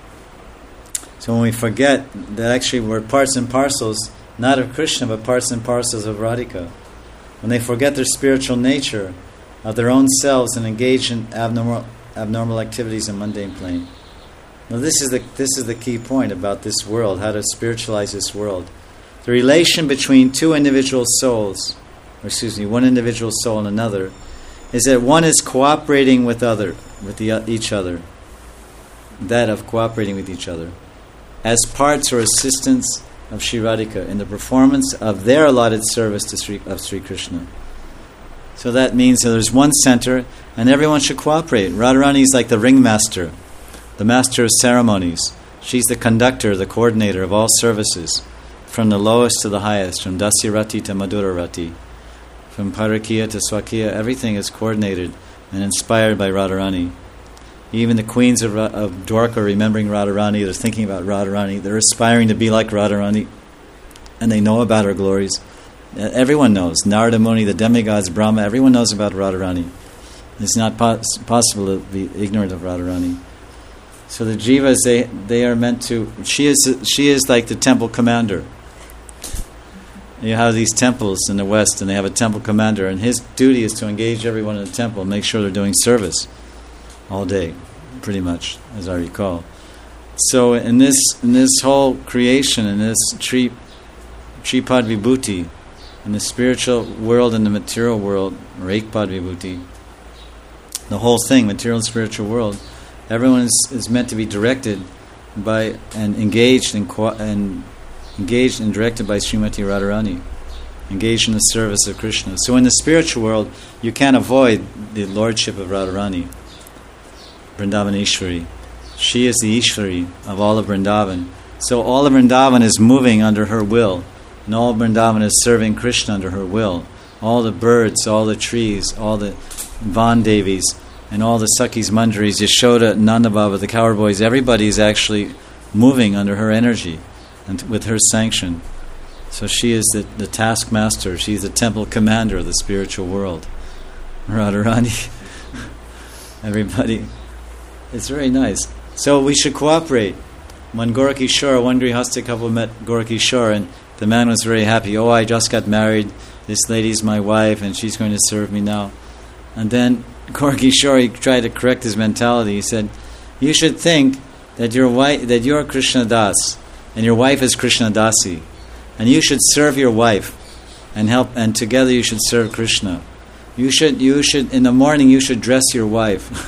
when we forget that actually we're parts and parcels, not of Krishna, but parts and parcels of Radhika. When they forget their spiritual nature, of their own selves, and engage in abnormal activities in mundane plane. Now this is the key point about this world, how to spiritualize this world. The relation between two individual souls, one individual soul and another, is that one is cooperating with each other. That of cooperating with each other, as parts or assistants of Sri Radhika in the performance of their allotted service to Sri Krishna. So that means that there's one center, and everyone should cooperate. Radharani is like the ringmaster, the master of ceremonies. She's the conductor, the coordinator of all services, from the lowest to the highest, from Dasya-rati to Madhura-rati, from Parakiya to Swakiya. Everything is coordinated and inspired by Radharani. Even the queens of Dwarka remembering Radharani, they're thinking about Radharani, they're aspiring to be like Radharani, and they know about her glories. Everyone knows. Narada Muni, the demigods, Brahma, everyone knows about Radharani. It's not possible to be ignorant of Radharani. So the jivas, they are meant to. She is like the temple commander. You have these temples in the West, and they have a temple commander, and his duty is to engage everyone in the temple, make sure they're doing service all day, pretty much, as I recall. So in this whole creation, in this Tripad Vibhuti, in the spiritual world and the material world, or Ekpad Vibhuti, the whole thing, material and spiritual world, everyone is meant to be directed by and engaged and directed by Srimati Radharani, engaged in the service of Krishna. So in the spiritual world, you can't avoid the lordship of Radharani, Vrindavan Ishwari. She is the Ishwari of all of Vrindavan. So all of Vrindavan is moving under her will, and all of Vrindavan is serving Krishna under her will. All the birds, all the trees, all the Vandevis, and all the Sakhis, Manjaris, Yashoda, Nanda Baba, the cowherd boys, everybody is actually moving under her energy and with her sanction. So she is the taskmaster. She's the temple commander of the spiritual world. Radharani. Everybody. It's very nice. So we should cooperate. When Gorakishore, one Grihastha couple met Gorakishore, and the man was very happy. Oh, I just got married. This lady's my wife, and she's going to serve me now. And then Gorakishore, he tried to correct his mentality. He said, you should think that you're Krishna Das, and your wife is Krishna Dasi, and you should serve your wife and help, and together you should serve Krishna. You should in the morning you should dress your wife.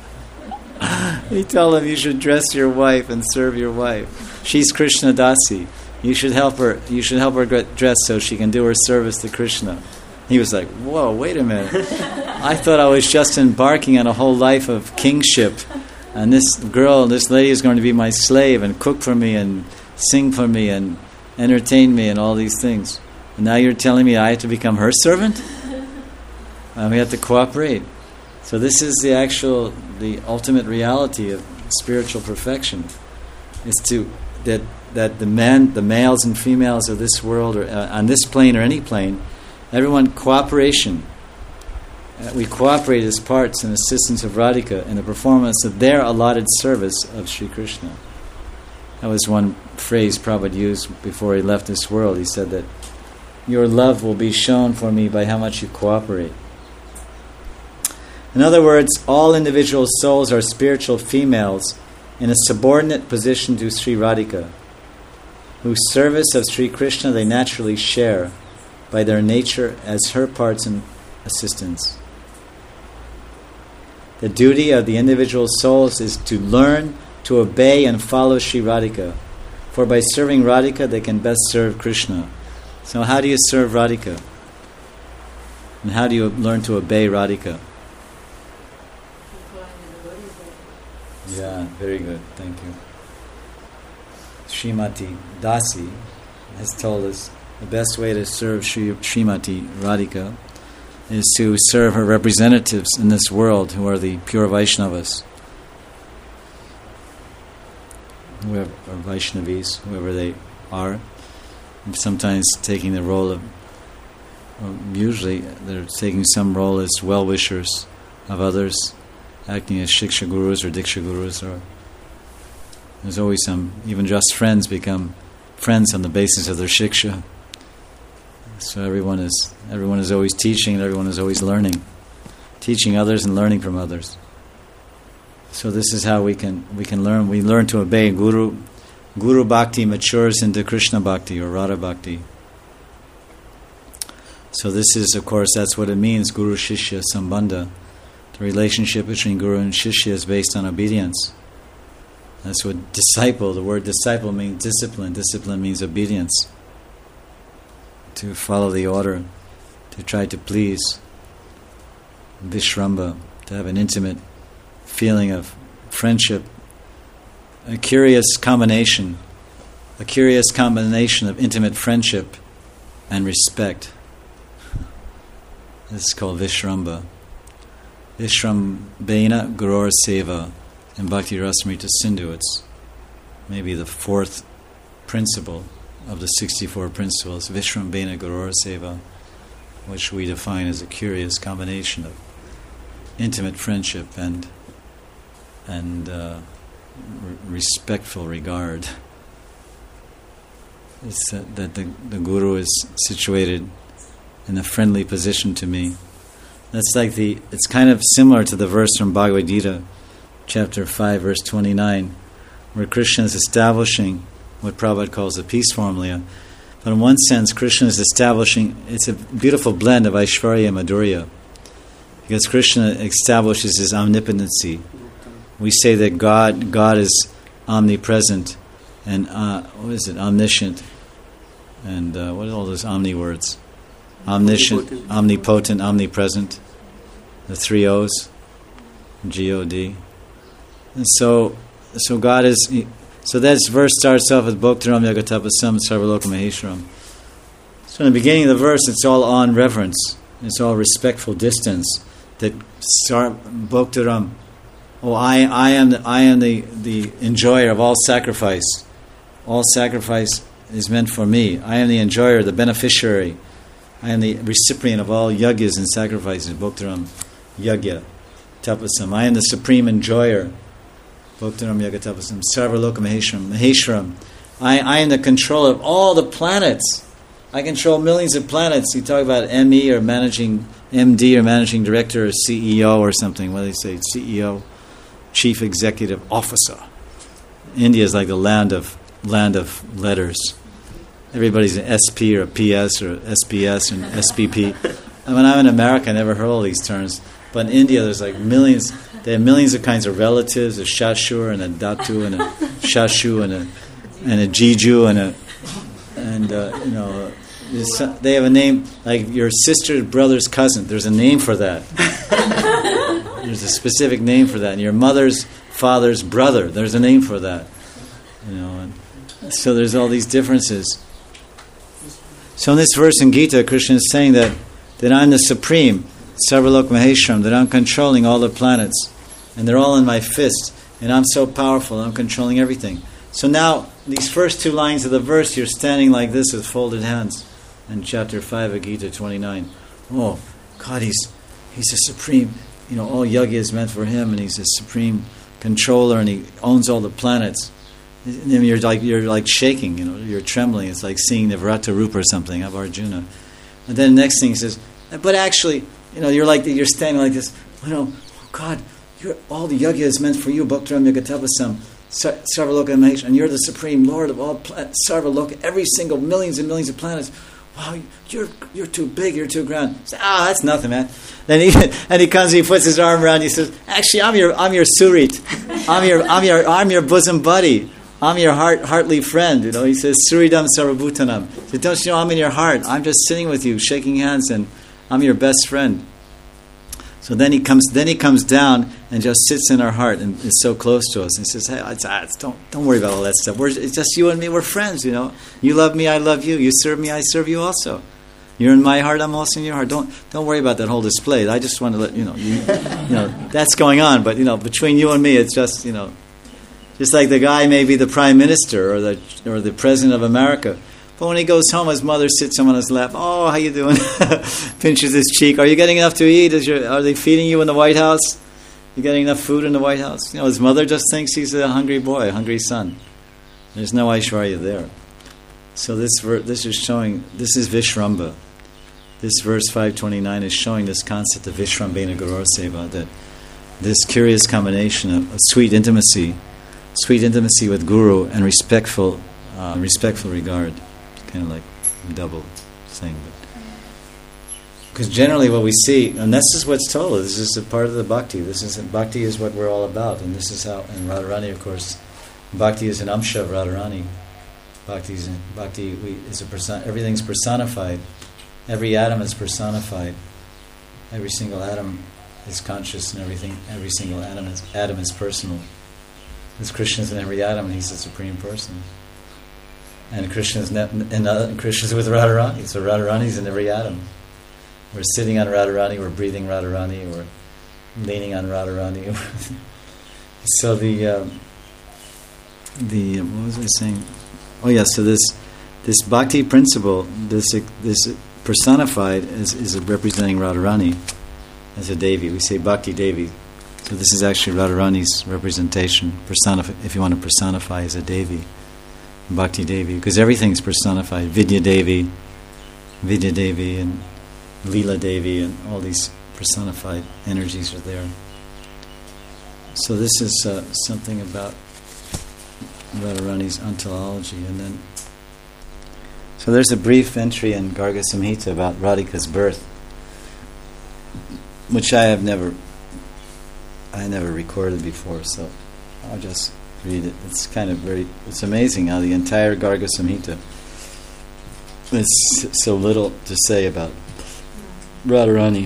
He told him you should dress your wife and serve your wife. She's Krishna Dasi. You should help her. You should help her get dressed so she can do her service to Krishna. He was like, whoa, wait a minute. I thought I was just embarking on a whole life of kingship, and this lady is going to be my slave and cook for me and sing for me and entertain me and all these things. And now you're telling me I have to become her servant? And we have to cooperate. So this is the ultimate reality of spiritual perfection. Is that the males and females of this world, or on this plane or any plane, everyone cooperation. We cooperate as parts and assistants of Radhika in the performance of their allotted service of Sri Krishna. That was one phrase Prabhupada used before he left this world. He said that your love will be shown for me by how much you cooperate. In other words, all individual souls are spiritual females in a subordinate position to Sri Radhika, whose service of Sri Krishna they naturally share by their nature as her parts and assistants. The duty of the individual souls is to learn to obey and follow Sri Radhika, for by serving Radhika they can best serve Krishna. So how do you serve Radhika? And how do you learn to obey Radhika? Yeah, very good, thank you. Srimati Dasi has told us the best way to serve Srimati Radhika is to serve her representatives in this world, who are the pure Vaishnavas, or Vaishnavis, whoever they are, sometimes taking the role of, or usually they're taking some role as well-wishers of others, acting as Shiksha Gurus or Diksha Gurus, or there's always some, even just friends become friends on the basis of their Shiksha. So everyone is always teaching, and everyone is always learning, teaching others and learning from others. So this is how we can learn. We learn to obey Guru. Guru Bhakti matures into Krishna Bhakti or Radha Bhakti. So this is, of course, that's what it means, Guru Shishya Sambandha. The relationship between Guru and Shishya is based on obedience. That's what disciple, the word disciple means discipline. Discipline means obedience. To follow the order, to try to please. Vishramba, to have an intimate feeling of friendship. A curious combination of intimate friendship and respect. This is called Vishramba. Vishrambena Gurur Seva in Bhakti Rasamrita Sindhu. It's maybe the fourth principle of the 64 principles, Vishrambena Gurur Seva, which we define as a curious combination of intimate friendship and respectful regard. It's that the Guru is situated in a friendly position to me. That's like it's kind of similar to the verse from Bhagavad Gita, chapter 5, verse 29, where Krishna is establishing what Prabhupada calls the peace formula. But in one sense, Krishna is establishing, it's a beautiful blend of Aishvarya and Madhurya, because Krishna establishes his omnipotency. We say that God is omnipresent and omniscient, and what are all those omni words? Omniscient, omnipotent, omnipresent, the three O's, G-O-D. And so God is. So that verse starts off with Bhoktaram Yagatapasam Sarvaloka Maheshwaram. So in the beginning of the verse, it's all on reverence. It's all respectful distance. That Bhoktaram, I am the enjoyer of all sacrifice. All sacrifice is meant for me. I am the enjoyer, the beneficiary. I am the recipient of all yagyas and sacrifices. Bhoktaram Yagya Tapasam. I am the supreme enjoyer. Bhoktaram Yagatapasam, Sarvaloka Maheshwaram. I am the controller of all the planets. I control millions of planets. You talk about ME or managing MD or managing director or CEO or something. What do they say? CEO, Chief Executive Officer. India is like the land of letters. Everybody's an SP or a PS or SPS and SPP. And when I'm in America, I never heard all these terms. But in India, there's like millions. They have millions of kinds of relatives, a Shashur and a Datu and a Shashu and a Jiju they have a name like your sister's brother's cousin. There's a name for that. There's a specific name for that. And your mother's father's brother. There's a name for that. And so there's all these differences. So in this verse in Gita, Krishna is saying that I'm the supreme. Sarvalok Maheshwaram, that I'm controlling all the planets, and they're all in my fist, and I'm so powerful, I'm controlling everything. So now, these first two lines of the verse, you're standing like this with folded hands, in chapter 5 of Gita 29. Oh, God, he's a supreme, all yajna is meant for him, and he's a supreme controller, and he owns all the planets. And then you're like shaking, you're trembling. It's like seeing the Vrata Rupa or something of Arjuna. And then the next thing he says, but actually, you're standing like this. Oh God, all the yajna is meant for you, Bhaktaram Yagatapasam, Sarvaloka Mahesh, and you're the supreme Lord of all Sarvaloka, every single millions and millions of planets. Wow, you're too big, you're too grand. Say, that's nothing, man. Then he comes, he puts his arm around you, he says, actually, I'm your surit, I'm your bosom buddy, I'm your heartly friend. He says, Suridam Sarvabhutanam. He says, don't you know I'm in your heart? I'm just sitting with you, shaking hands, and I'm your best friend. So then he comes down and just sits in our heart and is so close to us. And he says, hey, don't worry about all that stuff. It's just you and me. We're friends, You love me, I love you. You serve me, I serve you also. You're in my heart, I'm also in your heart. Don't worry about that whole display. I just want to let that's going on. But between you and me, it's just just like the guy may be the prime minister or the president of America. But when he goes home, his mother sits him on his lap. Oh, how you doing? Pinches his cheek. Are you getting enough to eat? Are they feeding you in the White House? You getting enough food in the White House? His mother just thinks he's a hungry boy, a hungry son. There's no Aishwarya there. So this is showing. This is Vishramba. This verse 529 is showing this concept of Vishrambena Gurur Seva, that this curious combination of sweet intimacy with Guru and respectful regard. Kind of like double thing. Because generally what we see, and this is what's told, this is a part of the bhakti. Bhakti is what we're all about, and this is how, and Radharani, of course, bhakti is an amsha of Radharani. Everything's personified. Every atom is personified. Every single atom is conscious, and every single atom is personal. There's Krishna's in every atom, and he's the supreme person. And Krishna's with Radharani. So Radharani's in every atom. We're sitting on Radharani, we're breathing Radharani, we're leaning on Radharani. So the what was I saying? Oh yeah, so this bhakti principle, this personified is representing Radharani as a Devi. We say Bhakti Devi. So this is actually Radharani's representation, if you want to personify as a Devi. Bhakti Devi, because everything's personified. Vidya Devi, and Leela Devi, and all these personified energies are there. So this is something about Radharani's ontology. And then, so there's a brief entry in Garga Samhita about Radhika's birth, which I never recorded before, so I'll just read it. It's kind of it's amazing how the entire Garga Samhita, it's so little to say about Radharani.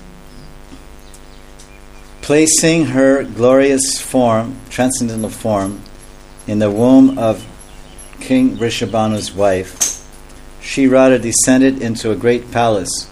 Placing her glorious form, transcendental form, in the womb of King Vrishabhanu's wife, Shri Radha descended into a great palace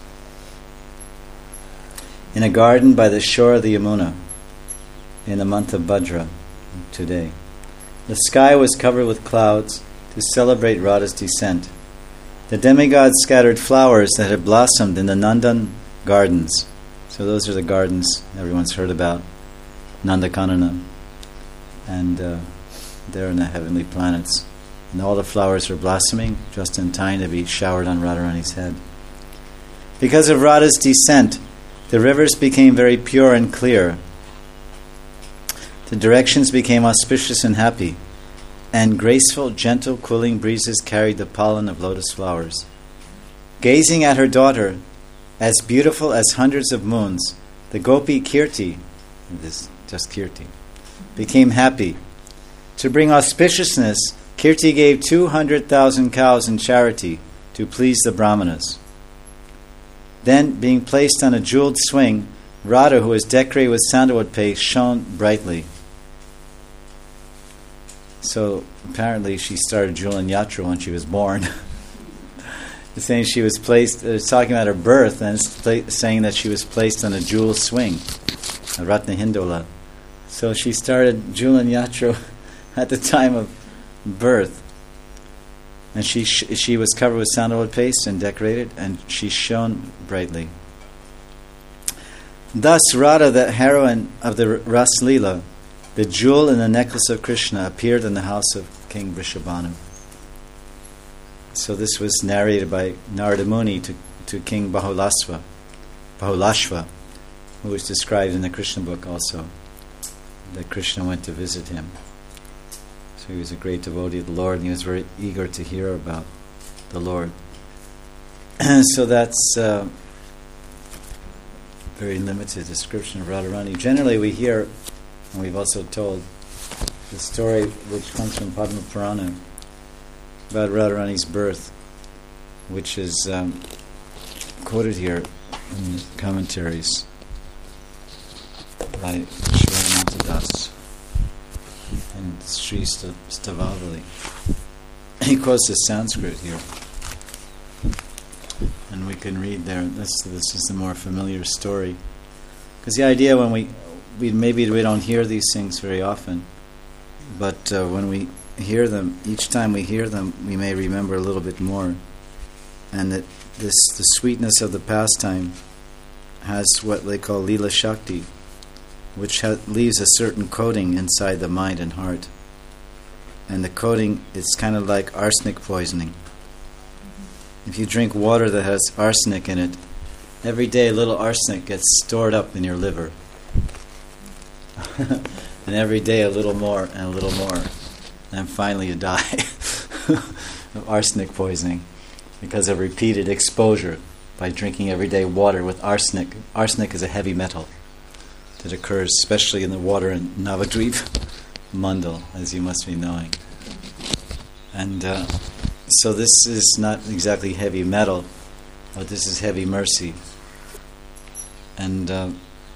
in a garden by the shore of the Yamuna in the month of Bhadra today. The sky was covered with clouds to celebrate Radha's descent. The demigods scattered flowers that had blossomed in the Nandan gardens. So those are the gardens everyone's heard about, Nandakanana. And they're in the heavenly planets. And all the flowers were blossoming just in time to be showered on Radharani's head. Because of Radha's descent, the rivers became very pure and clear. The directions became auspicious and happy, and graceful, gentle, cooling breezes carried the pollen of lotus flowers. Gazing at her daughter, as beautiful as hundreds of moons, the Gopi Kirti, Kirti, became happy. To bring auspiciousness, Kirti gave 200,000 cows in charity to please the Brahmanas. Then, being placed on a jeweled swing, Radha, who was decorated with sandalwood paste, shone brightly. So apparently she started Julan Yatra when she was born. It's saying she was placed, it's talking about her birth, and it's saying that she was placed on a jewel swing, a Ratna Hindola. So she started Julan Yatra at the time of birth. And she was covered with sandalwood paste and decorated, and she shone brightly. Thus Radha, the heroine of the Ras Leela, the jewel in the necklace of Krishna, appeared in the house of King Vrishabhanu. So this was narrated by Narada Muni to King Bahulashva, who was described in the Krishna book also, that Krishna went to visit him. So he was a great devotee of the Lord, and he was very eager to hear about the Lord. So that's very limited description of Radharani. Generally we hear, and we've also told, the story which comes from Padma Purana about Radharani's birth, which is quoted here in the commentaries by Shri Das and Sri Stavavali. He quotes the Sanskrit here, and we can read there. This is the more familiar story, because the idea when we maybe we don't hear these things very often, but when we hear them, each time we hear them, we may remember a little bit more, and that the sweetness of the pastime has what they call Leela Shakti, which leaves a certain coating inside the mind and heart. And the coating is kind of like arsenic poisoning. If you drink water that has arsenic in it, every day a little arsenic gets stored up in your liver. And every day a little more and a little more. And finally you die of arsenic poisoning because of repeated exposure by drinking every day water with arsenic. Arsenic is a heavy metal that occurs especially in the water in Navadvip Mandal, as you must be knowing. And so this is not exactly heavy metal, but this is heavy mercy. And it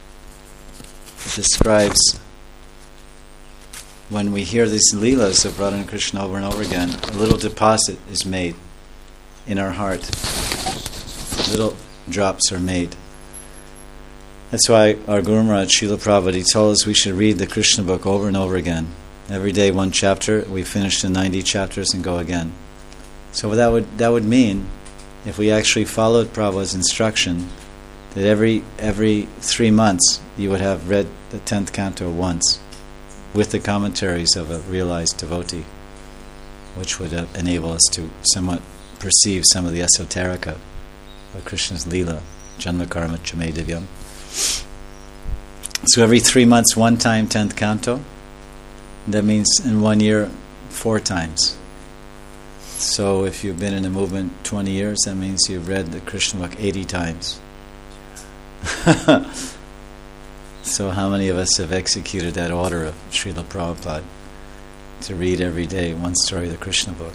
describes when we hear these leelas of Radha and Krishna over and over again, a little deposit is made in our heart. Little drops are made. That's why our Guru Maharaj, Srila Prabhupada, told us we should read the Krishna book over and over again. Every day one chapter, we finish the 90 chapters and go again. So that would mean, if we actually followed Prabhupada's instruction, that every 3 months you would have read the 10th canto once, with the commentaries of a realized devotee, which would enable us to somewhat perceive some of the esoterica of Krishna's Leela, Janma Karma Chame Divyam. So every 3 months, one time 10th canto. That means in 1 year, 4 times. So if you've been in the movement 20 years, that means you've read the Krishna book 80 times. So how many of us have executed that order of Srila Prabhupada to read every day one story of the Krishna book?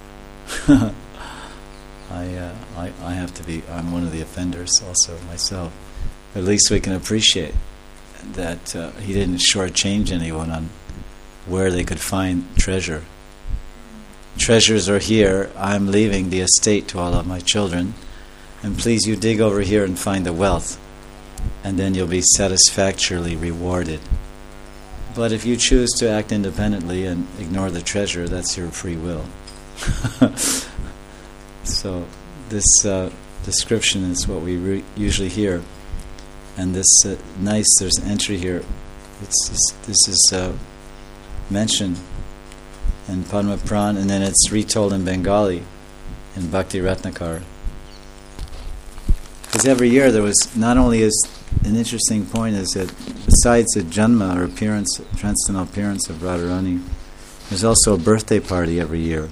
I have to be, I'm one of the offenders also myself. But at least we can appreciate that he didn't shortchange anyone on where they could find treasure. Treasures are here. I'm leaving the estate to all of my children, and please you dig over here and find the wealth, and then you'll be satisfactorily rewarded. But if you choose to act independently and ignore the treasure, that's your free will. So this description is what we usually hear. And this there's an entry here. This is mentioned in Padma Purana, and then it's retold in Bengali in Bhakti Ratnakar. Because every year there was, not only is an interesting point is that besides the janma or appearance, transcendental appearance of Radharani, there's also a birthday party every year.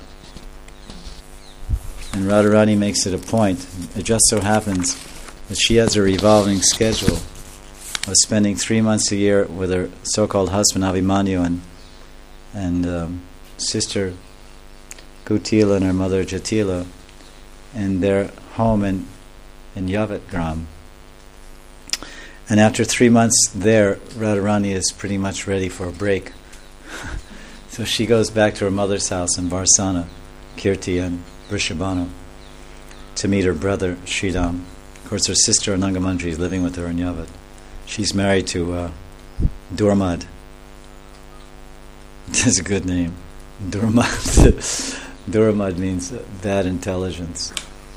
And Radharani makes it a point. It just so happens that she has a revolving schedule of spending 3 months a year with her so-called husband Abhimanyu and sister Kutila and her mother Jatila in their home in Yavatgram. And after 3 months there, Radharani is pretty much ready for a break. So she goes back to her mother's house in Varsana, Kirti and Vrishabhanu. to meet her brother Sridham. Of course, her sister Anangamandri is living with her in Yavat. She's married to Durmad. That's a good name. Durmad. Durmad means bad intelligence.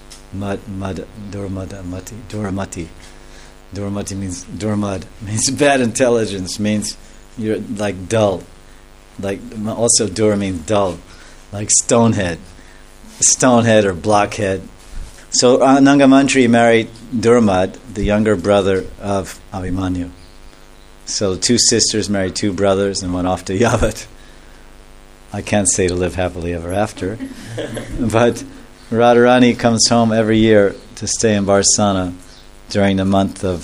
Duramati. Duramati means Durmad means bad intelligence, means you're like dull. Like also Dur means dull, like stonehead or blockhead. So Anangamandri married Durmad, the younger brother of Abhimanyu. So 2 sisters married 2 brothers and went off to Yavat. I can't say to live happily ever after, but Radharani comes home every year to stay in Barsana during the month of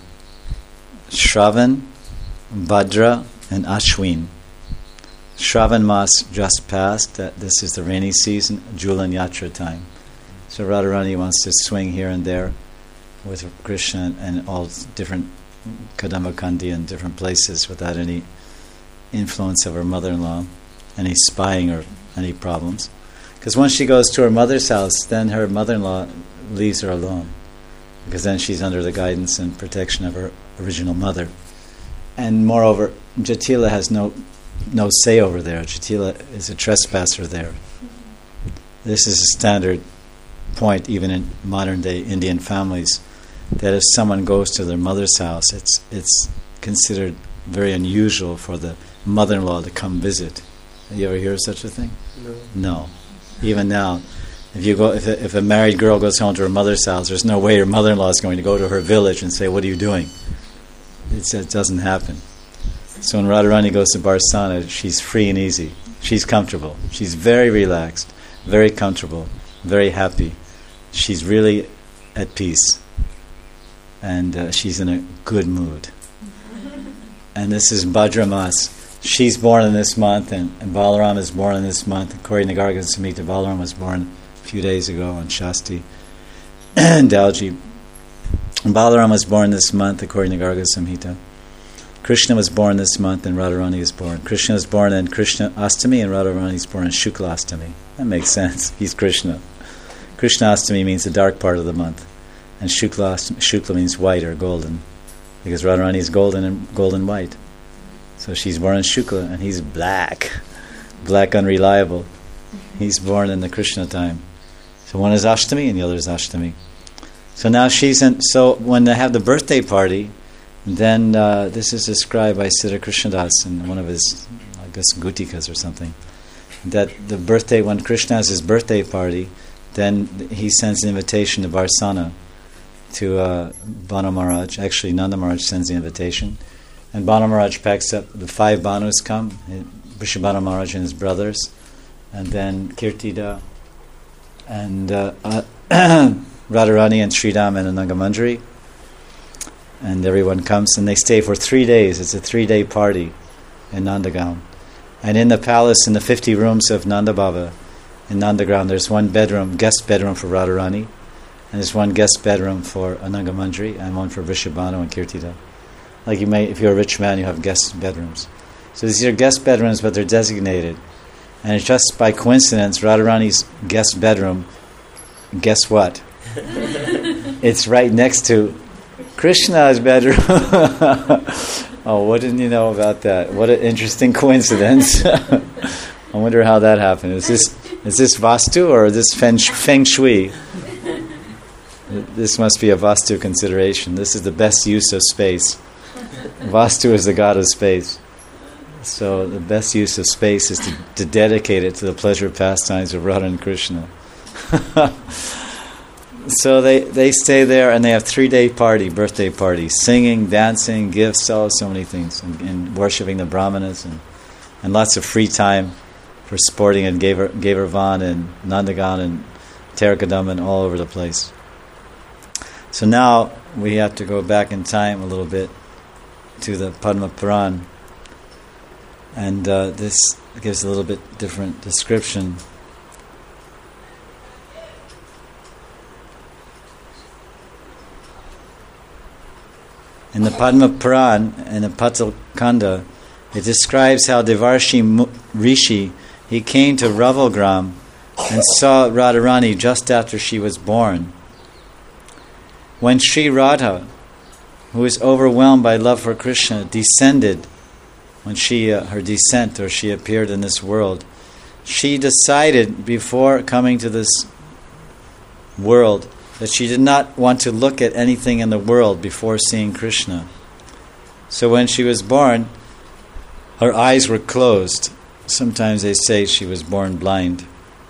Shravan, Bhadra, and Ashwin. Shravan Mas just passed. This is the rainy season, Julan Yatra time. So Radharani wants to swing here and there with Krishna and all different Kadambakandi and different places without any influence of her mother-in-law, any spying or any problems. Because once she goes to her mother's house, then her mother-in-law leaves her alone. Because then she's under the guidance and protection of her original mother. And moreover, Jatila has no say over there. Jatila is a trespasser there. This is a standard point even in modern-day Indian families, that if someone goes to their mother's house, it's considered very unusual for the mother-in-law to come visit. Have you ever heard of such a thing? No. Even now, if a married girl goes home to her mother's house, there's no way her mother-in-law is going to go to her village and say, "What are you doing?" It doesn't happen. So when Radharani goes to Barsana, she's free and easy. She's comfortable. She's very relaxed, very comfortable, very happy. She's really at peace. And she's in a good mood. And this is Bhadramas. She's born in this month, and Balaram is born in this month. According to Garga Samhita, Balaram was born a few days ago on Shasti and Dalji. Balaram was born this month, according to Garga Samhita. Krishna was born this month, and Radharani is born. Krishna was born in Krishna Astami, and Radharani is born in Shukla Astami. That makes sense. He's Krishna. Krishna Astami means the dark part of the month, and Shukla means white or golden, because Radharani is golden and golden white. So she's born in Shukla, and he's black unreliable. He's born in the Krishna time. So one is Ashtami and the other is Ashtami. So now so when they have the birthday party, then this is described by Siddha Krishnadas in one of his, I guess, Gutikas or something, that when Krishna has his birthday party, then he sends an invitation to Barsana to Banu Maharaj. Actually, Nanda Maharaj sends the invitation. And Banu Maharaj packs up, the 5 Banus come, Vrishabhanu Maharaj and his brothers, and then Kirtida, and Radharani and Sridham and Anangamandri. And everyone comes, and they stay for 3 days. It's a 3-day party in Nandagaon. And in the palace, in the 50 rooms of Nanda Baba, in Nandagaon, there's one bedroom, guest bedroom for Radharani, and there's one guest bedroom for Anangamandri, and one for Vrishabhanu and Kirtida. Like you may, if you're a rich man, you have guest bedrooms. So these are guest bedrooms, but they're designated. And it's just by coincidence, Radharani's guest bedroom, guess what? It's right next to Krishna's bedroom. Oh, what didn't you know about that? What an interesting coincidence. I wonder how that happened. Is this Vastu or is this Feng Shui? This must be a Vastu consideration. This is the best use of space. Vastu is the god of space. So the best use of space is to dedicate it to the pleasure pastimes of Radha and Krishna. So they stay there and they have 3-day birthday party, singing, dancing, gifts, so many things, and worshipping the Brahmanas, and lots of free time for sporting in Gavarvan and Nandagaon and Terakadam and all over the place. So now we have to go back in time a little bit to the Padma Puran, and this gives a little bit different description. In the Padma Puran, in the Patal Kanda, it describes how Devarshi Rishi, he came to Ravalgram and saw Radharani just after she was born. When Sri Radha, who was overwhelmed by love for Krishna, descended, when her descent, or she appeared in this world, she decided before coming to this world that she did not want to look at anything in the world before seeing Krishna. So when she was born, her eyes were closed. Sometimes they say she was born blind.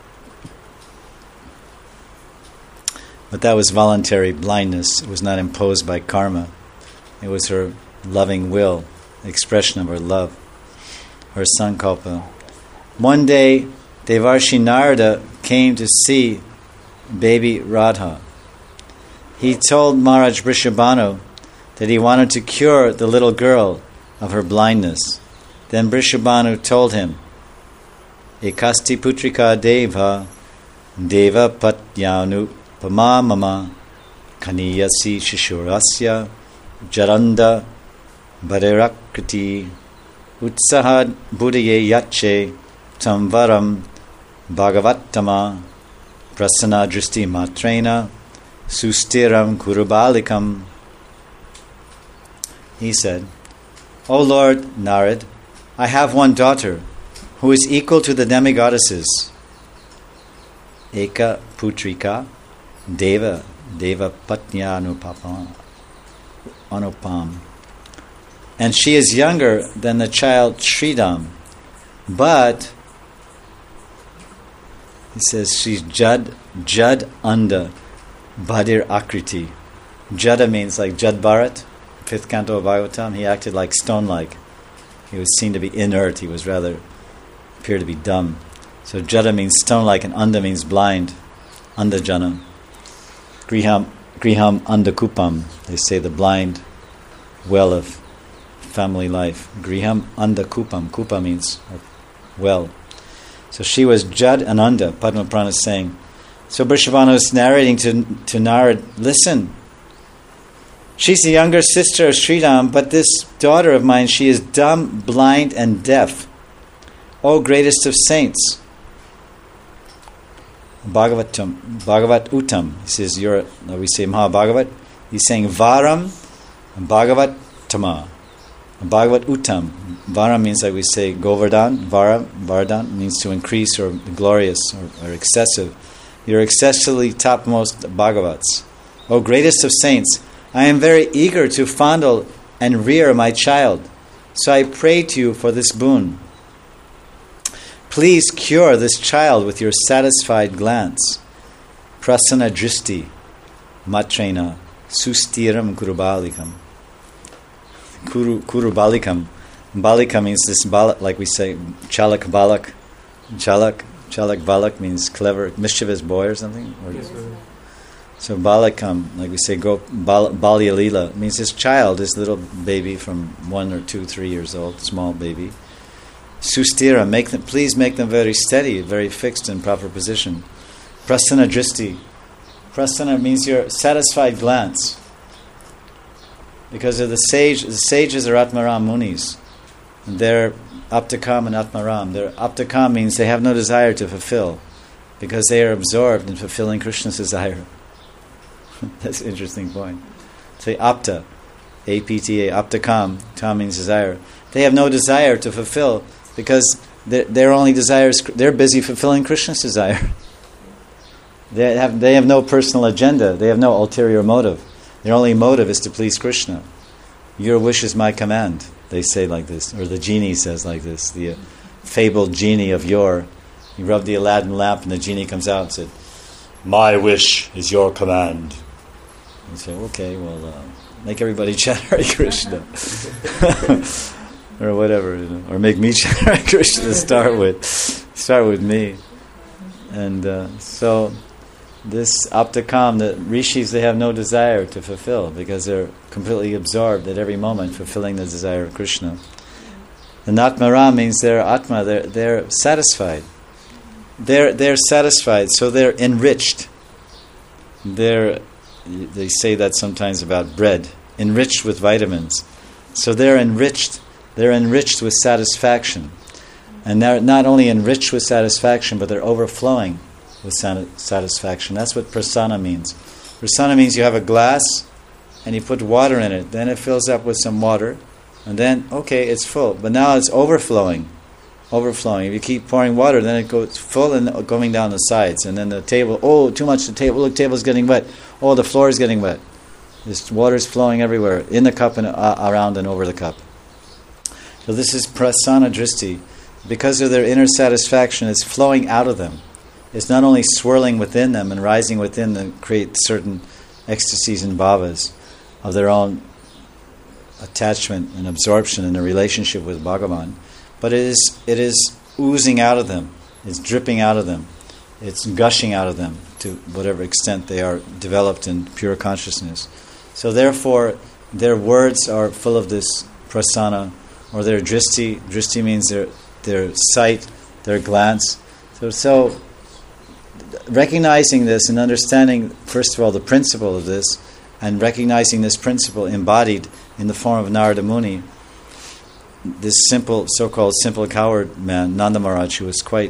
But that was voluntary blindness. It was not imposed by karma. It was her loving will, expression of her love, her sankalpa. One day, Devarshi Narada came to see baby Radha. He told Maharaj Vrishabhanu that he wanted to cure the little girl of her blindness. Then Vrishabhanu told him, Ekasti putrika deva, deva patyanu pamamama, kaniyasi shishurasya, jaranda, bharirakriti, utsahad buddhaye yache, tamvaram, bhagavattama, prasana dristi matrena, sustiram kurubalikam. He said, O Lord Narad, I have one daughter who is equal to the demigoddesses. Eka putrika deva patnya anupam. And she is younger than the child Sridham. But, he says, she's Jad Anda Bhadir Akriti. Jada means like Jad Bharat, 5th canto of Bhagavatam. He acted like stone-like. He was seen to be inert. He was rather appeared to be dumb. So Jada means stone-like, and Anda means blind. Anda Jana. Griham Anda Kupam. They say the blind well of family life. Griham Anda Kupam. Kupa means well. So she was Jad and Anda. Padma Purana is saying. So Vrishabhanu is narrating to Narad, listen, she's the younger sister of Sridham, but this daughter of mine, she is dumb, blind, and deaf. O greatest of saints. Bhagavat Uttam. He says, we say Mahabhagavat. He's saying Varam and Bhagavat Tama. Bhagavat Uttam. Varam means like we say Govardhan. Vardhan means to increase or glorious or excessive. You're excessively topmost Bhagavats. O greatest of saints, I am very eager to fondle and rear my child. So I pray to you for this boon. Please cure this child with your satisfied glance. Prasana dristi, matrena, sustiram kurubalikam. Kurubalikam. Balika means this balak, like we say, chalak balak. Chalak balak means clever, mischievous boy or something. So balakam, like we say, balya lila, means this child, this little baby from 1 or 2, 3 years old, small baby. Sustira, please make them very steady, very fixed in proper position. Prasana dristi. Prasana means your satisfied glance. Because of the sages are Atmaram Munis. And they're Aptakam and Atmaram. Aptakam means they have no desire to fulfill, because they are absorbed in fulfilling Krishna's desire. That's an interesting point. Say Apta, A-P-T-A, Aptakam, Tam means desire. They have no desire to fulfill, because their only desire is, they're busy fulfilling Krishna's desire. They have no personal agenda. They have no ulterior motive. Their only motive is to please Krishna. Your wish is my command, they say like this. Or the genie says like this. The fabled genie of yore. You rub the Aladdin lamp and the genie comes out and said, my wish is your command. You say, okay, well, make everybody chant Hare Krishna. Or whatever, or make me chant Hare Krishna to start with me. And so this Aptakam, the rishis, they have no desire to fulfill, because they're completely absorbed at every moment fulfilling the desire of Krishna. And Atmaram means they're Atma, they're satisfied. They're satisfied, so they're enriched. They say that sometimes about bread, enriched with vitamins. So they're enriched with satisfaction. And they're not only enriched with satisfaction, but they're overflowing with satisfaction. That's what prasanna means. Prasanna means you have a glass and you put water in it. Then it fills up with some water. And then, okay, it's full. But now it's overflowing. If you keep pouring water, then it goes full and going down the sides. And then the table, oh, too much the table. Look, table's getting wet. Oh, the floor is getting wet. This water's flowing everywhere, in the cup and around and over the cup. So this is prasanna dristi. Because of their inner satisfaction, it's flowing out of them. It's not only swirling within them and rising within them, create certain ecstasies and bhavas of their own attachment and absorption in a relationship with Bhagavan, but it is oozing out of them. It's dripping out of them. It's gushing out of them to whatever extent they are developed in pure consciousness. So therefore, their words are full of this prasanna, or their dristi. Dristi means their sight, their glance. So recognizing this and understanding, first of all, the principle of this, and recognizing this principle embodied in the form of Narada Muni, this simple, so-called simple coward man, Nanda Maharaj, who was quite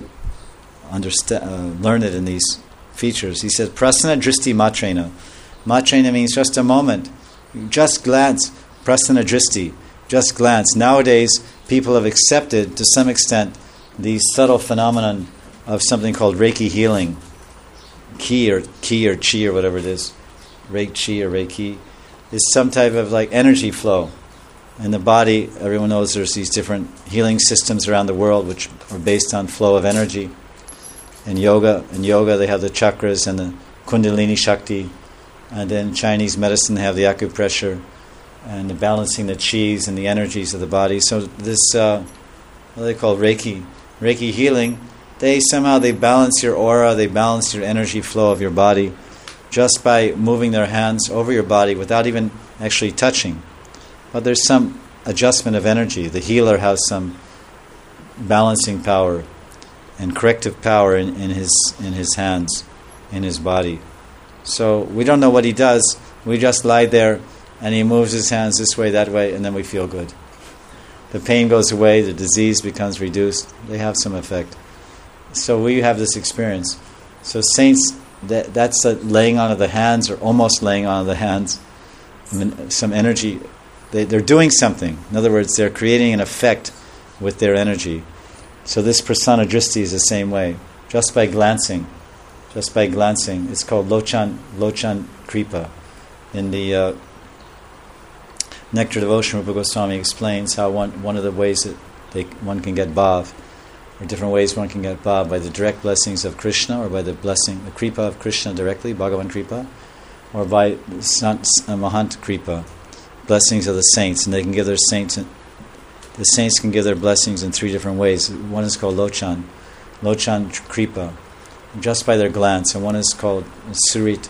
learned in these features, he said, Prasanna dristi matrena. Matrena means just a moment. Just glance. Prasanna dristi. Just glance. Nowadays, people have accepted, to some extent, the subtle phenomenon of something called Reiki healing. Ki or chi or whatever it is. Reiki or Reiki is some type of like energy flow in the body. Everyone knows there's these different healing systems around the world which are based on flow of energy. In yoga, they have the chakras and the Kundalini Shakti, and in Chinese medicine they have the acupressure and the balancing the chis and the energies of the body. So this, what they call Reiki healing, they balance your aura, they balance your energy flow of your body just by moving their hands over your body without even actually touching. But there's some adjustment of energy. The healer has some balancing power and corrective power in his hands, in his body. So we don't know what he does. We just lie there and he moves his hands this way, that way, and then we feel good. The pain goes away, the disease becomes reduced. They have some effect. So we have this experience. So saints, that's a laying on of the hands, or almost laying on of the hands. Some energy. They're doing something. In other words, they're creating an effect with their energy. So this prasanna dristi is the same way. Just by glancing. It's called lochan kripa. In the Nectar Devotion, Rupa Goswami explains how one of the ways that one can get bhav, or different ways one can get bhav, by the direct blessings of Krishna, or by the kripa of Krishna directly, Bhagavan kripa, or by Mahant kripa, blessings of the saints. And they can give the saints can give their blessings in three different ways. One is called lochan kripa, just by their glance, and one is called surit,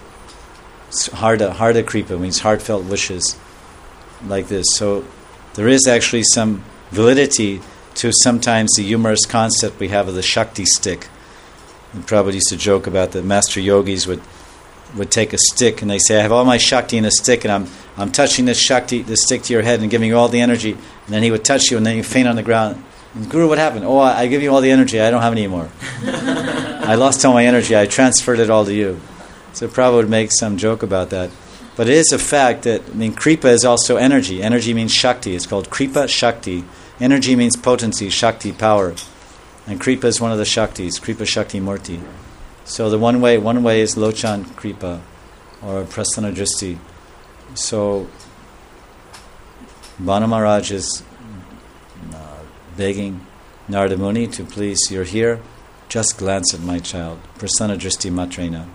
harda kripa, means heartfelt wishes, like this. So there is actually some validity to sometimes the humorous concept we have of the Shakti stick. And Prabhupada used to joke about that master yogis would take a stick and they say, I have all my Shakti in a stick, and I'm touching this stick to your head and giving you all the energy. And then he would touch you and then you faint on the ground. And, Guru, what happened? Oh, I give you all the energy. I don't have any more. I lost all my energy. I transferred it all to you. So Prabhupada would make some joke about that. But it is a fact that, kripa is also energy. Energy means Shakti. It's called kripa Shakti. Energy means potency, Shakti, power. And kripa is one of the Shaktis, kripa Shakti Murti. So the one way is lochan kripa, or prasanna dristi. So Bana Maharaj is begging Narada Muni to please, you're here, just glance at my child. Prasanna dristi matrena.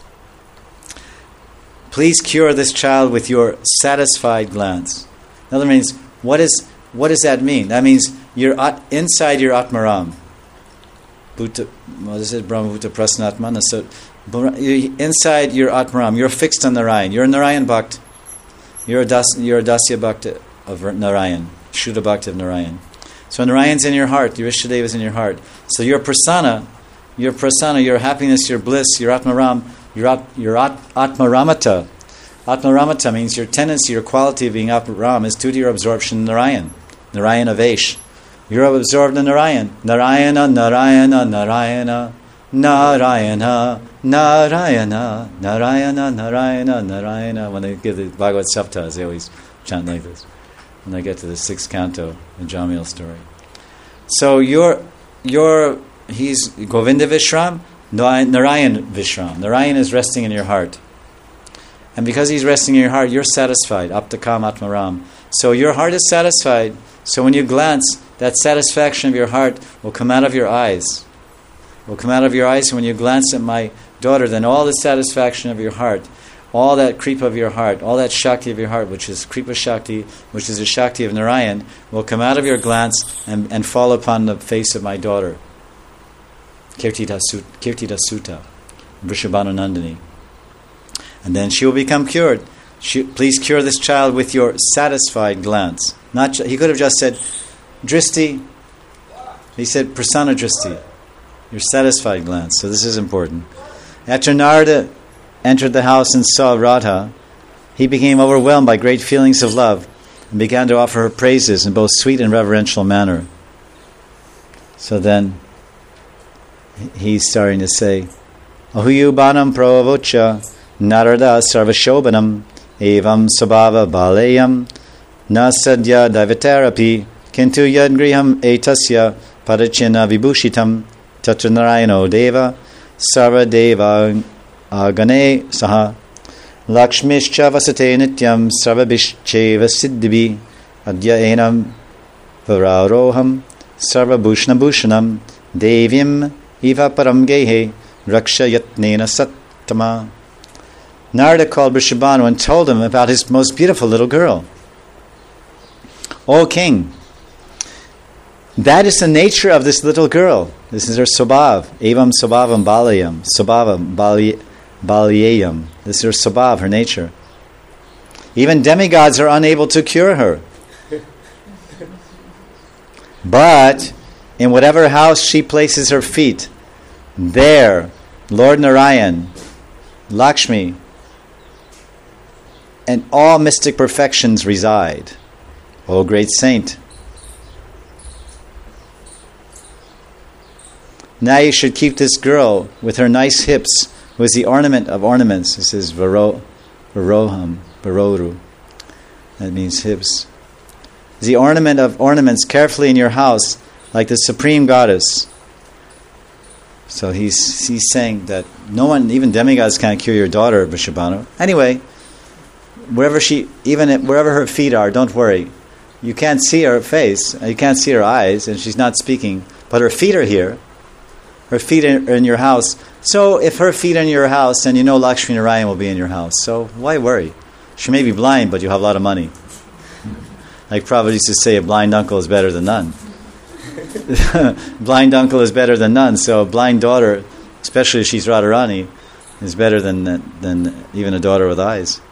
Please cure this child with your satisfied glance. In other words, what does that mean? That means you're inside your Atmaram. What is it? Brahma Bhuta Prasnatmana. So inside your Atmaram, you're fixed on Narayan. You're a Narayan Bhakt. You're a Dasya Bhakt of Narayan, Shuddha Bhakt of Narayan. So Narayan's in your heart. Your Ishtadeva is in your heart. So your prasanna, your happiness, your bliss, your Atmaram, your Atmaramata. Atmaramata means your tendency, your quality of being Atmaram is due to your absorption in Narayan. Narayana Vesh. You're absorbed in Narayan. Narayana, Narayana, Narayana. Narayana, Narayana, Narayana, Narayana, Narayana. When they give the Bhagavad Saptas, they always chant like this. When they get to the 6th canto, the Jamil story. So he's Govinda Vishram, Narayan Vishram. Narayan is resting in your heart. And because he's resting in your heart, you're satisfied. Aptakam Atmaram. So your heart is satisfied. So when you glance, that satisfaction of your heart will come out of your eyes. Will come out of your eyes. And when you glance at my daughter, then all the satisfaction of your heart, all that Kripa of your heart, all that Shakti of your heart, which is Kripa Shakti, which is the Shakti of Narayan, will come out of your glance and fall upon the face of my daughter, Kirtita Sutta, Vrishabhanu Nandini. And then she will become cured. Please cure this child with your satisfied glance. He could have just said, Dristi. He said, Prasanna Dristi. Your satisfied glance. So this is important. After Narada entered the house and saw Radha, he became overwhelmed by great feelings of love and began to offer her praises in both sweet and reverential manner. So then he's starting to say, Ahuyubanam pravavocha Narada sarvashobhanam evam sabhava balayam na sadya davatarapi kintu yadgriham etasya padachina vibhushitam tatra narayano deva sarva deva agane saha lakshmishcha vasate nityam sarvabhishcheva siddhibi adya enam vararoham sarvabhushna bhushanam devyam eva param gehe raksha yatnena sattama. Narada called Vrishabhanu and told him about his most beautiful little girl. O king, that is the nature of this little girl. This is her sabhav. Evam sabhavam balayam. Sabhavam balayam. This is her sabhav, her nature. Even demigods are unable to cure her. But in whatever house she places her feet, there Lord Narayan, Lakshmi, and all mystic perfections reside. O great saint, now you should keep this girl with her nice hips, who is the ornament of ornaments. This is varoham, varoru. That means hips. The ornament of ornaments carefully in your house, like the supreme goddess. So he's saying that no one, even demigods, can't cure your daughter, Vrishabhanu. Anyway, wherever her feet are, don't worry. You can't see her face, you can't see her eyes, and she's not speaking, but her feet are here. Her feet are in your house. So if her feet are in your house, then you know Lakshmi Narayan will be in your house. So why worry? She may be blind, but you have a lot of money. Like Prabhupada used to say, a blind uncle is better than none. Blind uncle is better than none. So a blind daughter, especially if she's Radharani, is better than even a daughter with eyes.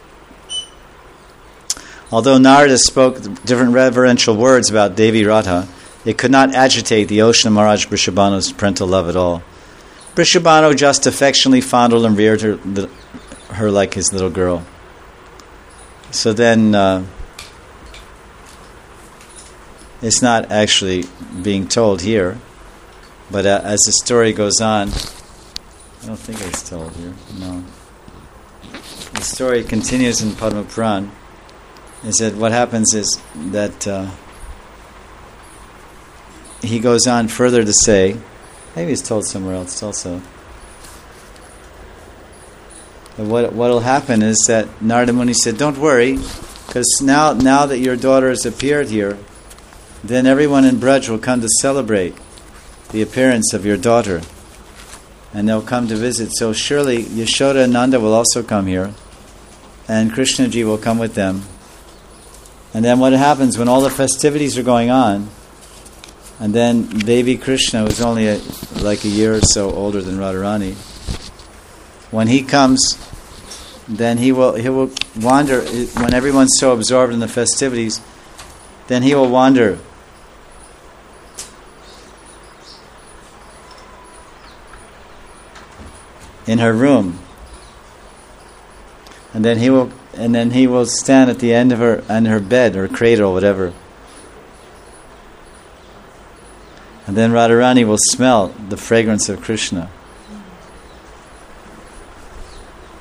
Although Narada spoke different reverential words about Devi Radha, it could not agitate the ocean of Maharaj Vrishabhanu's parental love at all. Vrishabhanu just affectionately fondled and reared her like his little girl. So then, it's not actually being told here, but as the story goes on, I don't think it's told here, no. The story continues in Padma Puran, is that what happens is that he goes on further to say, maybe it's told somewhere else also, but what will happen is that Narada Muni said, don't worry, because now that your daughter has appeared here, then everyone in Braj will come to celebrate the appearance of your daughter, and they'll come to visit. So surely Yashoda and Nanda will also come here, and Krishnaji will come with them. And then what happens when all the festivities are going on, and then baby Krishna, who's only like a year or so older than Radharani, when he comes, then he will wander. When everyone's so absorbed in the festivities, then he will wander in her room, and then he will stand at the end of her bed or cradle or whatever, and then Radharani will smell the fragrance of Krishna.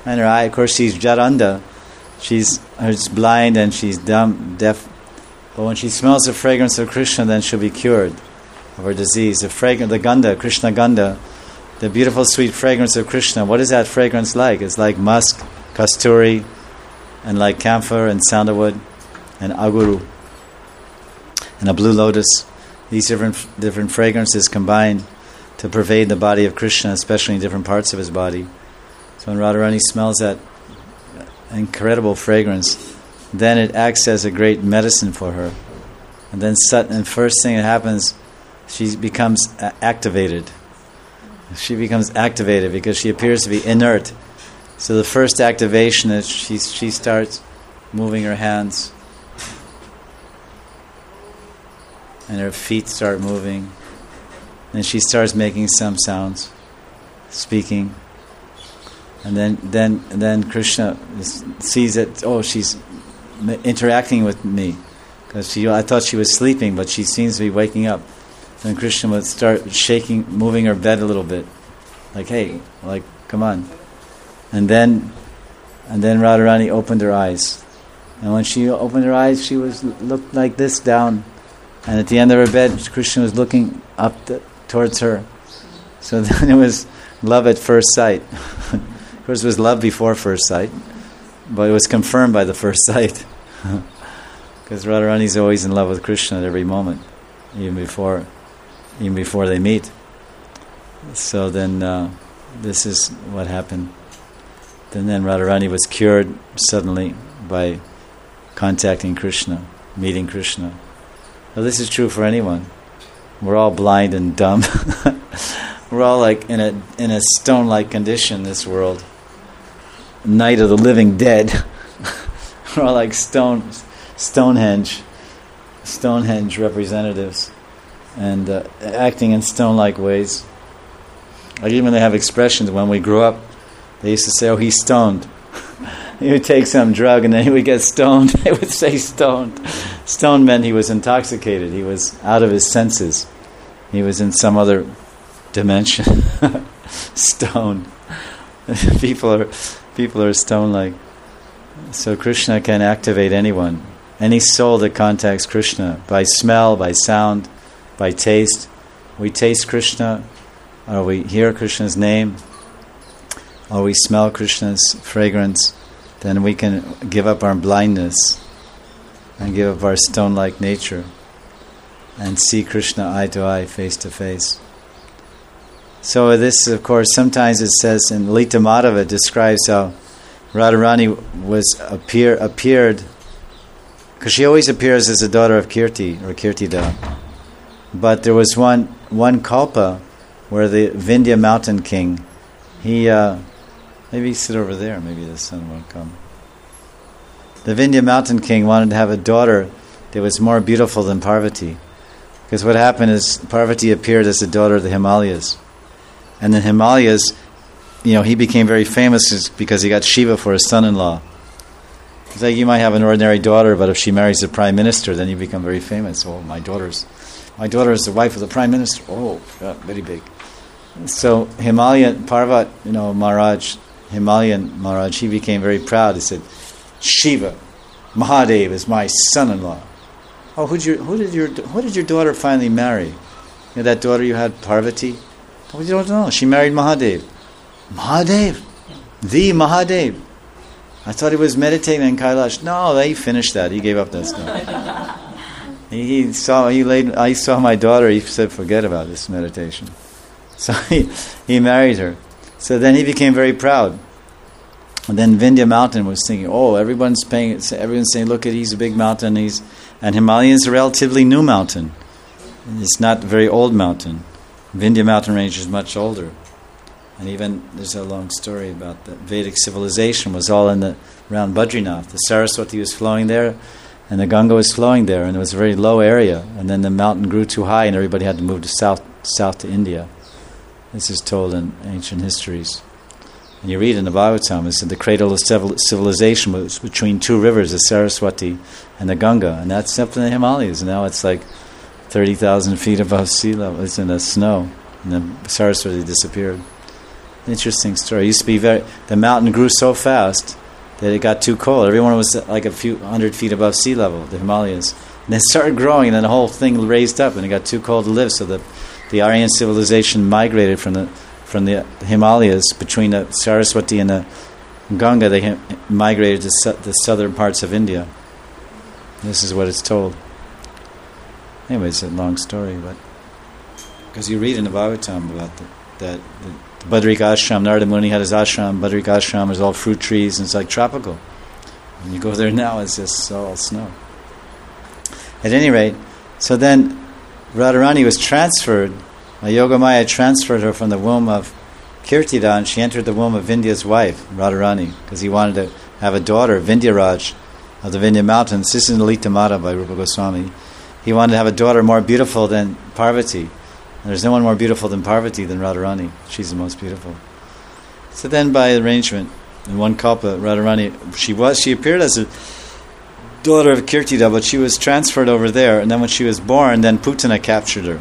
And her eye, of course, she's Jaranda. She's blind and she's dumb, deaf. But when she smells the fragrance of Krishna, then she'll be cured of her disease. The Gandha, Krishna Gandha, the beautiful sweet fragrance of Krishna. What is that fragrance like? It's like musk, kasturi, and like camphor and sandalwood and aguru and a blue lotus. These different fragrances combine to pervade the body of Krishna, especially in different parts of his body. So when Radharani smells that incredible fragrance, then it acts as a great medicine for her. And then first thing that happens, she becomes activated. She becomes activated because she appears to be inert. So the first activation is she starts moving her hands, and her feet start moving, and she starts making some sounds, speaking. And then Krishna sees that, oh, she's interacting with me, because I thought she was sleeping, but she seems to be waking up. Then Krishna would start shaking, moving her bed a little bit, like, hey, like, come on. And then Radharani opened her eyes, and when she opened her eyes, she looked like this down, and at the end of her bed, Krishna was looking up towards her. So then it was love at first sight. Of course, it was love before first sight, but it was confirmed by the first sight. Because Radharani is always in love with Krishna at every moment, even before they meet. So then this is what happened. And then Radharani was cured suddenly by contacting Krishna, meeting Krishna. Well, this is true for anyone. We're all blind and dumb. We're all like in a stone-like condition in this world. Night of the living dead. We're all like Stonehenge representatives, and acting in stone-like ways. Like even they have expressions when we grew up. They used to say, "Oh, he's stoned." He would take some drug and then he would get stoned. They would say stoned. Stoned meant he was intoxicated. He was out of his senses. He was in some other dimension. Stoned. People are stone-like. So Krishna can activate anyone. Any soul that contacts Krishna by smell, by sound, by taste. We taste Krishna, or we hear Krishna's name, or we smell Krishna's fragrance, then we can give up our blindness and give up our stone-like nature and see Krishna eye to eye, face to face. So this, of course, sometimes it says in Lalita Madhava, it describes how Radharani appeared, because she always appears as the daughter of Kirti or Kirtida. But there was one kalpa where the Vindhya mountain king, he maybe sit over there, maybe the sun won't come. The Vindhya mountain king wanted to have a daughter that was more beautiful than Parvati. Because what happened is Parvati appeared as the daughter of the Himalayas. And the Himalayas, he became very famous because he got Shiva for his son-in-law. It's like you might have an ordinary daughter, but if she marries the prime minister, then you become very famous. Oh, my daughter is the wife of the prime minister. Oh, yeah, very big. So Himalayan Parvat, Himalayan Maharaj, he became very proud. He said, Shiva, Mahadev is my son-in-law. Oh, who did your daughter finally marry? That daughter you had, Parvati? Oh, you don't know. She married Mahadev. Mahadev? The Mahadev? I thought he was meditating in Kailash. No, he finished that. He gave up that stuff. I saw my daughter. He said, forget about this meditation. So he married her. So then he became very proud. And then Vindhya mountain was thinking, oh, everyone's saying, look at, he's a big mountain. And Himalaya is a relatively new mountain. It's not a very old mountain. Vindhya mountain range is much older. And even there's a long story about the Vedic civilization was all around Badrinath. The Saraswati was flowing there, and the Ganga was flowing there, and it was a very low area. And then the mountain grew too high, and everybody had to move to south to India. This is told in ancient histories. And you read in the Bhagavatam, it said the cradle of civilization was between two rivers, the Saraswati and the Ganga, and that's up in the Himalayas. And now it's like 30,000 feet above sea level. It's in the snow, and the Saraswati disappeared. Interesting story. It used to be the mountain grew so fast that it got too cold. Everyone was like a few 100 feet above sea level, the Himalayas. And it started growing, and then the whole thing raised up, and it got too cold to live. So the Aryan civilization migrated from the Himalayas between the Saraswati and the Ganga. They migrated to the southern parts of India. This is what it's told. Anyway, it's a long story, but because you read in the Bhagavatam about that the Badrika Ashram, Narada Muni had his ashram. Badrika Ashram is all fruit trees, and it's like tropical. When you go there now, it's just all snow. At any rate, so then Radharani was transferred. Yogamaya transferred her from the womb of Kirtida, and she entered the womb of Vindhya's wife, Radharani, because he wanted to have a daughter, Vindhyaraj, of the Vindhya mountains. This is Lalita Mata by Rupa Goswami. He wanted to have a daughter more beautiful than Parvati. And there's no one more beautiful than Parvati than Radharani. She's the most beautiful. So then by arrangement, in one kalpa, Radharani, she appeared as a daughter of Kirtida, but she was transferred over there, and then when she was born, then Putana captured her.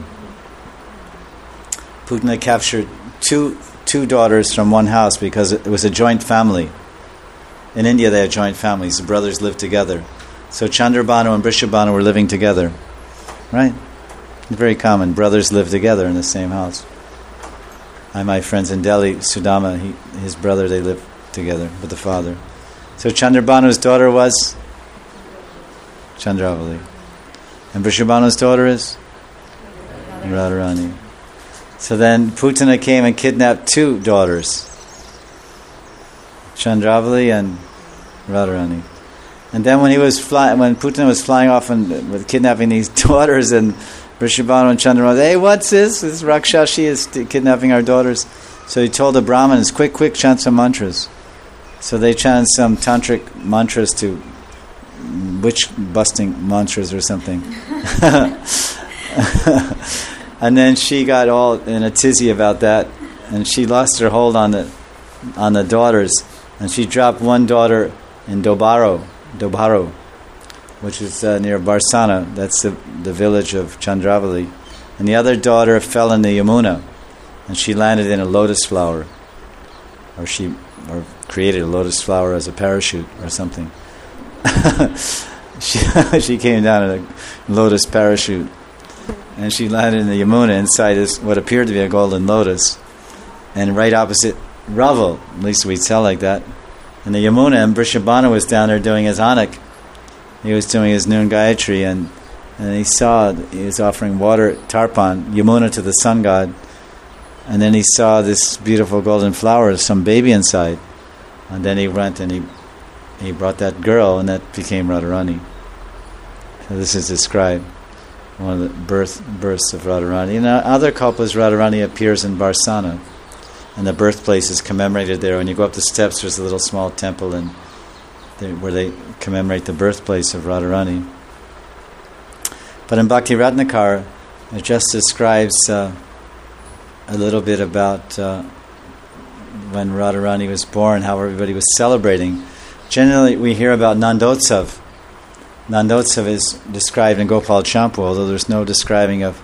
Putana captured two daughters from one house because it was a joint family. In India they had joint families, the brothers lived together. So Chandrabhanu and Vrishabhanu were living together. Right? Very common, brothers live together in the same house. My friends in Delhi, Sudama, his brother, they lived together with the father. So Chandrabhanu's daughter was Chandravali. And Vrishabhanu's daughter is Radharani. So then Putana came and kidnapped two daughters, Chandravali and Radharani. And then when Putana was flying off and with kidnapping these daughters, and Vrishabhanu and Chandravali, hey, what's this? This Rakshashi is kidnapping our daughters. So he told the Brahmins, quick, chant some mantras. So they chanted some tantric mantras to witch-busting mantras or something. And then she got all in a tizzy about that, and she lost her hold on the daughters, and she dropped one daughter in Dobharo, which is near Barsana. That's the village of Chandravali. And the other daughter fell in the Yamuna, and she landed in a lotus flower, or created a lotus flower as a parachute or something. She came down in a lotus parachute, and she landed in the Yamuna inside what appeared to be a golden lotus, and right opposite Raval, at least we'd tell like that. And the Yamuna, and Vrishabhanu was down there doing his anak. He was doing his noon Gayatri, and he was offering water, tarpan, Yamuna, to the sun god. And then he saw this beautiful golden flower, some baby inside. And then he went and he brought that girl, and that became Radharani. So this is described, one of the births of Radharani. In other kalpas, Radharani appears in Barsana, and the birthplace is commemorated there. When you go up the steps, there's a little small temple where they commemorate the birthplace of Radharani. But in Bhakti Ratnakara, it just describes a little bit about when Radharani was born, how everybody was celebrating. Generally, we hear about Nandotsav. Nandotsav is described in Gopal Champu, although there's no describing of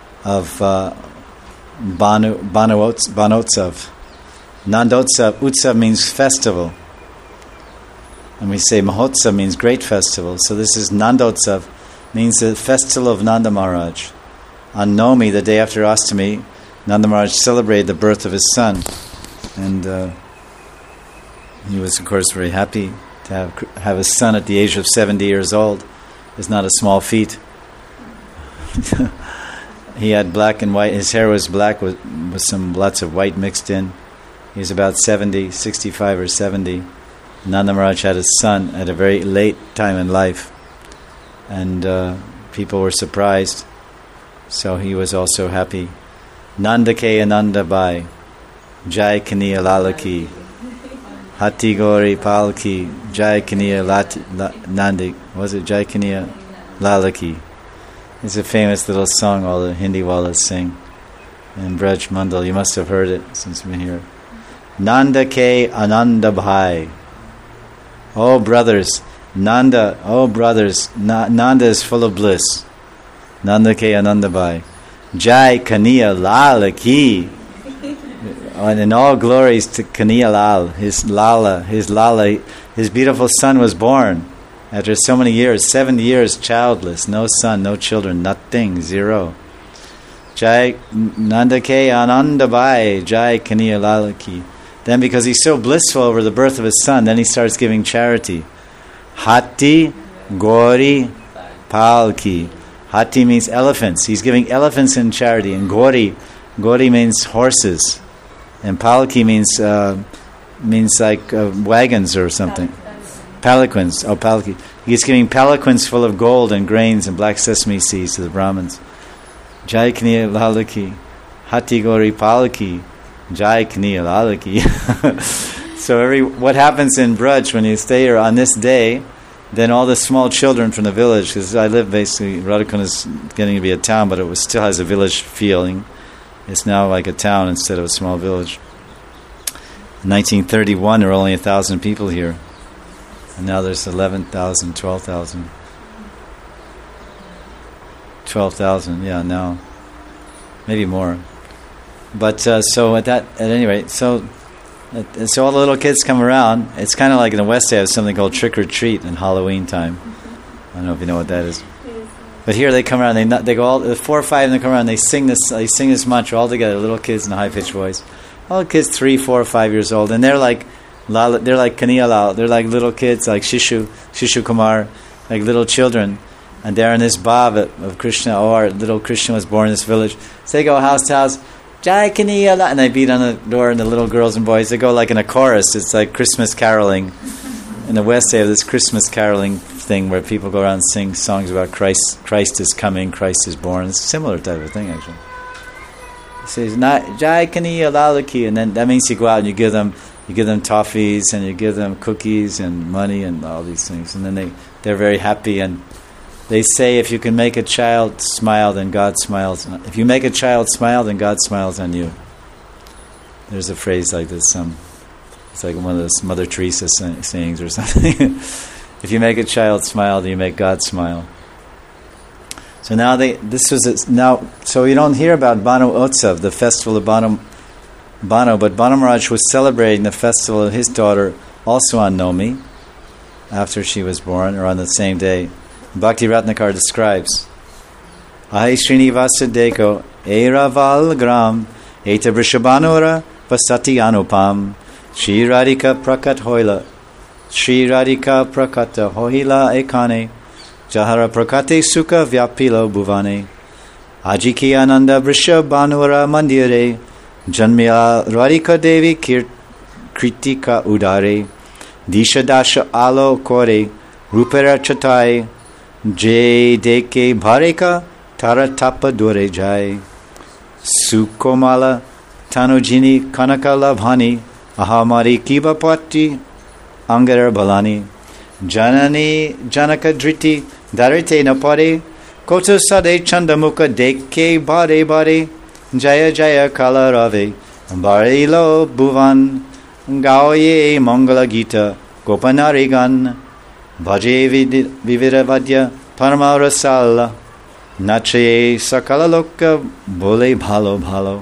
Banotsav. Nandotsav, Utsav means festival. And we say Mahotsav means great festival. So this is Nandotsav, means the festival of Nanda Maharaj. On Nomi, the day after Astami, Nanda Maharaj celebrated the birth of his son. And he was, of course, very happy to have his son at the age of 70 years old. It's not a small feat. He had black and white. His hair was black with lots of white mixed in. He was about 65 or 70. Nanda Maharaj had his son at a very late time in life. And people were surprised. So he was also happy. Nanda ke Ananda Bai, Jai Kaniya Lalaki, Hati Gori Palki, Jai Kaniya Nandi. Was it Jai Kaniya Lalaki? It's a famous little song all the Hindi wallas sing in Braj Mandal. You must have heard it since you've been here. Nanda ke Ananda Bhai. Oh brothers, Nanda is full of bliss. Nanda ke Ananda Bhai. Jai Kaniya Lalaki. And in all glories to Kaniya Lal, his beautiful son was born after so many years, 7 years childless, no son, no children, nothing, zero. Jai Nanda Ke Ananda Bhai, Jai Kaniya Lal Ki. Then because he's so blissful over the birth of his son, then he starts giving charity. Hati Gauri Palki. Hati means elephants. He's giving elephants in charity. And Gauri means horses. And Palki means like wagons or something. Palanquins. Oh, Palki. He's giving palanquins full of gold and grains and black sesame seeds to the Brahmins. Jai Kaniya Lalaki. Hati Gauri Palki. Jai Kaniya Lalaki. So what happens in Braj when you stay here on this day, then all the small children from the village, because I live basically, Radhakund is getting to be a town, but it still has a village feeling. It's now like a town instead of a small village. In 1931, there were only 1,000 people here. And now there's 11,000, 12,000. 12,000, yeah, now. Maybe more. But so at any rate, so all the little kids come around. It's kind of like in the West they have something called trick or treat in Halloween time. I don't know if you know what that is. But here they come around. They go all 4 or 5 of them come around. They sing this mantra all together. Little kids in a high pitched voice. All the kids 3, 4, 5 years old, and they're like Kaniya Lal. They're like little kids, like Shishu Kumar, like little children. And they're in this bhav of Krishna. Oh, our little Krishna was born in this village. So they go house to house. Jai Kaniya Lal, and they beat on the door, and the little girls and boys, they go like in a chorus. It's like Christmas caroling. In the West, they have this Christmas caroling thing where people go around and sing songs about Christ. Christ is coming. Christ is born. It's a similar type of thing, actually. It says Jai Kaniya Lalaki, and then that means you go out and you give them toffees and you give them cookies and money and all these things, and then they're very happy. And they say if you can make a child smile, then God smiles. If you make a child smile, then God smiles on you. There's a phrase like this. It's like one of those Mother Teresa sayings or something. If you make a child smile, then you make God smile. So now so you don't hear about Banu Utsav, the festival of Banu, but Banu Maharaj was celebrating the festival of his daughter also on Nomi, after she was born, or on the same day. Bhakti Ratnakar describes, Ahi Srinivasa Deko, Eiraval Gram, Eta Vrishabhanura, Vasati Anupam, Shri Radhika Prakat Hoila, Shri Radhika Prakata Hoila Ekane, Jahara Prakate Sukha Vyapilo Bhuvane, Ajiki Ananda Vrishabhanura Mandire, Janmya Radhika Devi Kritika Udare, Disha Dasha Alo Kore, Rupera Chatai, Jai Deke Bhareka Taratapa Dore Jai, Sukomala Tanujini Kanaka Labhani, Ahamari Kibapati Angara Balani, Janani Janaka Driti Darite Napare, Koto Sade Chandamuka Deke Bare Bare, Jaya Jaya Kala Rave, Barilo Bhuvan, Gaoye Mangala Gita, Gopanarigan, Bhaje Viviravadya Parama Rasala, Nache Sakala Loka Bole Bhalo Bhalo,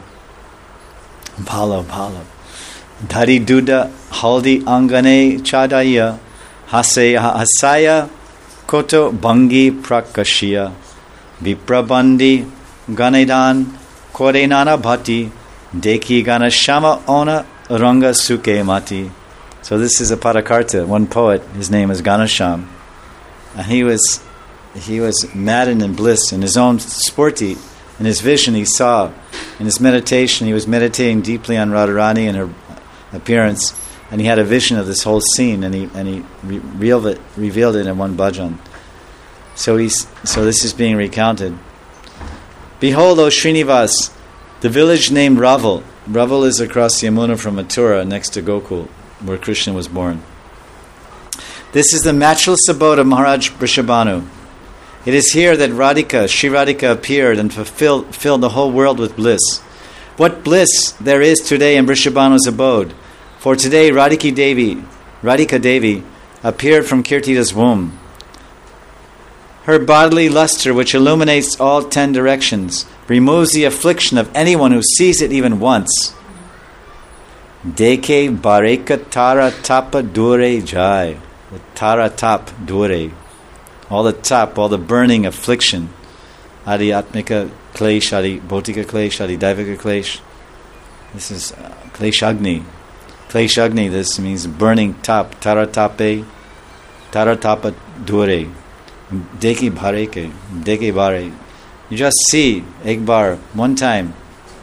Bhalo Bhalo, Dhari Duda Haldi Angane Chadaya, Hase Hasaya Koto Bangi Prakashya, Viprabandi Ganedan Korenana Bhati, Deki Ganashama Ona Ranga Suke Mati. So this is a Padakarta, one poet. His name is Ganasham, and he was maddened in bliss in his own sporti. In his vision, he saw in his meditation. He was meditating deeply on Radharani and her appearance, and he had a vision of this whole scene, and he revealed it in one bhajan. So this is being recounted. Behold, O Srinivas, the village named Raval. Raval is across the Yamuna from Mathura, next to Gokul, where Krishna was born. This is the matchless abode of Maharaj Vrishabhanu. It is here that Sri Radhika appeared and filled the whole world with bliss. What bliss there is today in Vrishabhanu's abode! For today Radhika Devi appeared from Kirtita's womb. Her bodily luster, which illuminates all 10 directions, removes the affliction of anyone who sees it even once. Deke bareka tara tapa dure jai. The tara tap dure. All the tap, all the burning affliction. Adi atmika klesh, adi bhotika klesh, adi daivika klesh. This is klesh agni. Klesh agni, this means burning tap. Tara tape, tara tapa dure. Deke bareke, deke bare. You just see, ek bar, one time.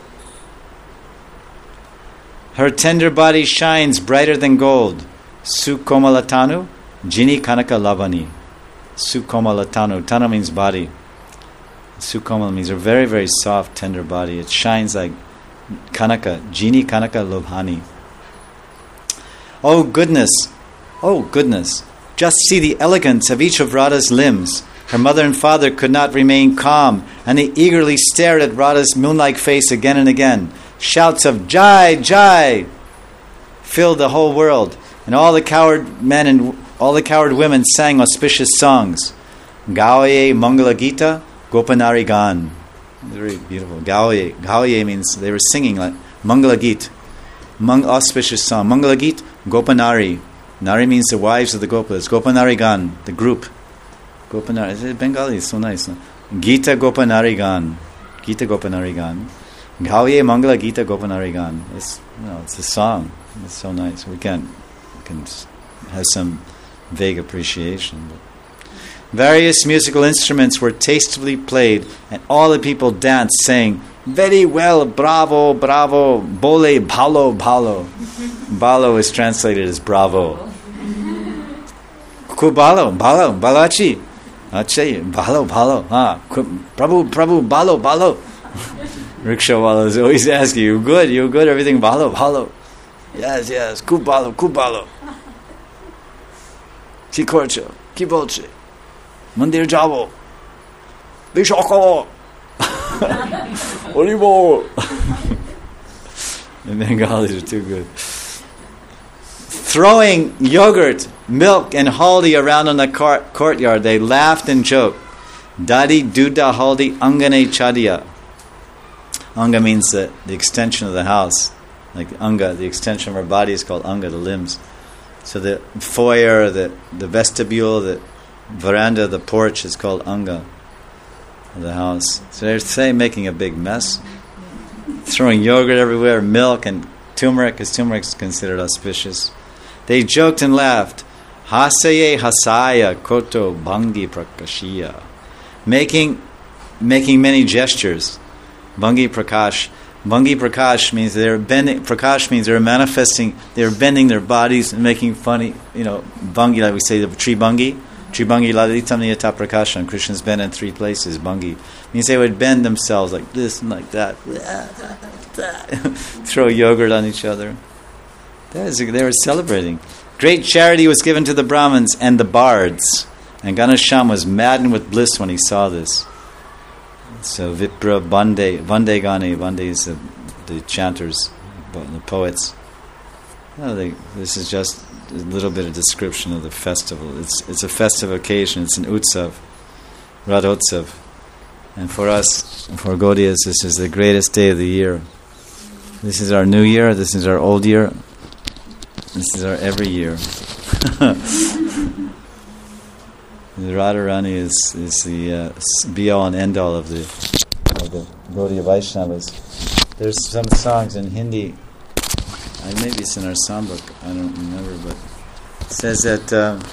Her tender body shines brighter than gold. Sukomalatanu, jini kanaka lavani. Sukomalatanu, tanu means body. Sukomal means a very, very soft, tender body. It shines like kanaka, jini kanaka lobhani. Oh goodness, oh goodness. Just see the elegance of each of Radha's limbs. Her mother and father could not remain calm, and they eagerly stared at Radha's moon-like face again and again. Shouts of Jai, Jai filled the whole world, and all the coward men and all the coward women sang auspicious songs. Gaoye Mangala Gita, Gopanari Gan. Very beautiful. Gaoye. Gaoye means they were singing like Mangala Gita, auspicious song. Mangala Gita, Gopanari. Nari means the wives of the Gopas. Gopanari Gan, the group. Gopanari. Is it Bengali? It's so nice. Gita Gopanari Gan. Gita Gopanari Gan. Gaoye Mangala Gita Gopanari Gan. It's a song. It's so nice. We can have some vague appreciation. But various musical instruments were tastefully played, and all the people danced, saying, "Very well, bravo, bravo, bole, bhalo, bhalo." Bhalo is translated as bravo. Kubalo, bhalo, balachi. Ache, bhalo, bhalo. Prabhu, Prabhu, bhalo, bhalo. Rickshawala is always asking, you good, everything bhalo, bhalo. Yes, kubalo, kubalo. Chikorcho, kibolche. Mandir jabo. Bishoko. Olivo. The Bengalis are too good. Throwing yogurt, milk, and haldi around in the courtyard, they laughed and joked. Dadi duda haldi angane chadiya. Anga means the extension of the house. Like anga, the extension of our body is called anga, the limbs. So the foyer, the vestibule, the veranda, the porch is called anga of the house. So they're making a big mess. Throwing yogurt everywhere, milk and turmeric, because turmeric is considered auspicious. They joked and laughed. Hasaye hasaya koto bhangi prakashiya. Making many gestures. Bhangi prakash. Bhangi prakash means they're bending. Prakash means they're manifesting. They're bending their bodies and making funny. Bhangi, like we say, the tree bhangi. Tree bhangi lalitam niyata prakashan. Krishna's bent in 3 places. Bhangi means they would bend themselves like this and like that. Throw yogurt on each other. They were celebrating. Great charity was given to the Brahmins and the bards. And Ganesham was maddened with bliss when he saw this. So Vipra Bande Gane. Bande is the chanters, the poets. This is just a little bit of description of the festival. It's a festive occasion. It's an utsav, Radhotsav. And for us, for Gaudiyas, this is the greatest day of the year. This is our new year. This is our old year. This is our every year. The Radharani is the be-all and end-all of the Gaudiya Vaishnavas. There's some songs in Hindi. Maybe it's in our songbook. I don't remember, but it says that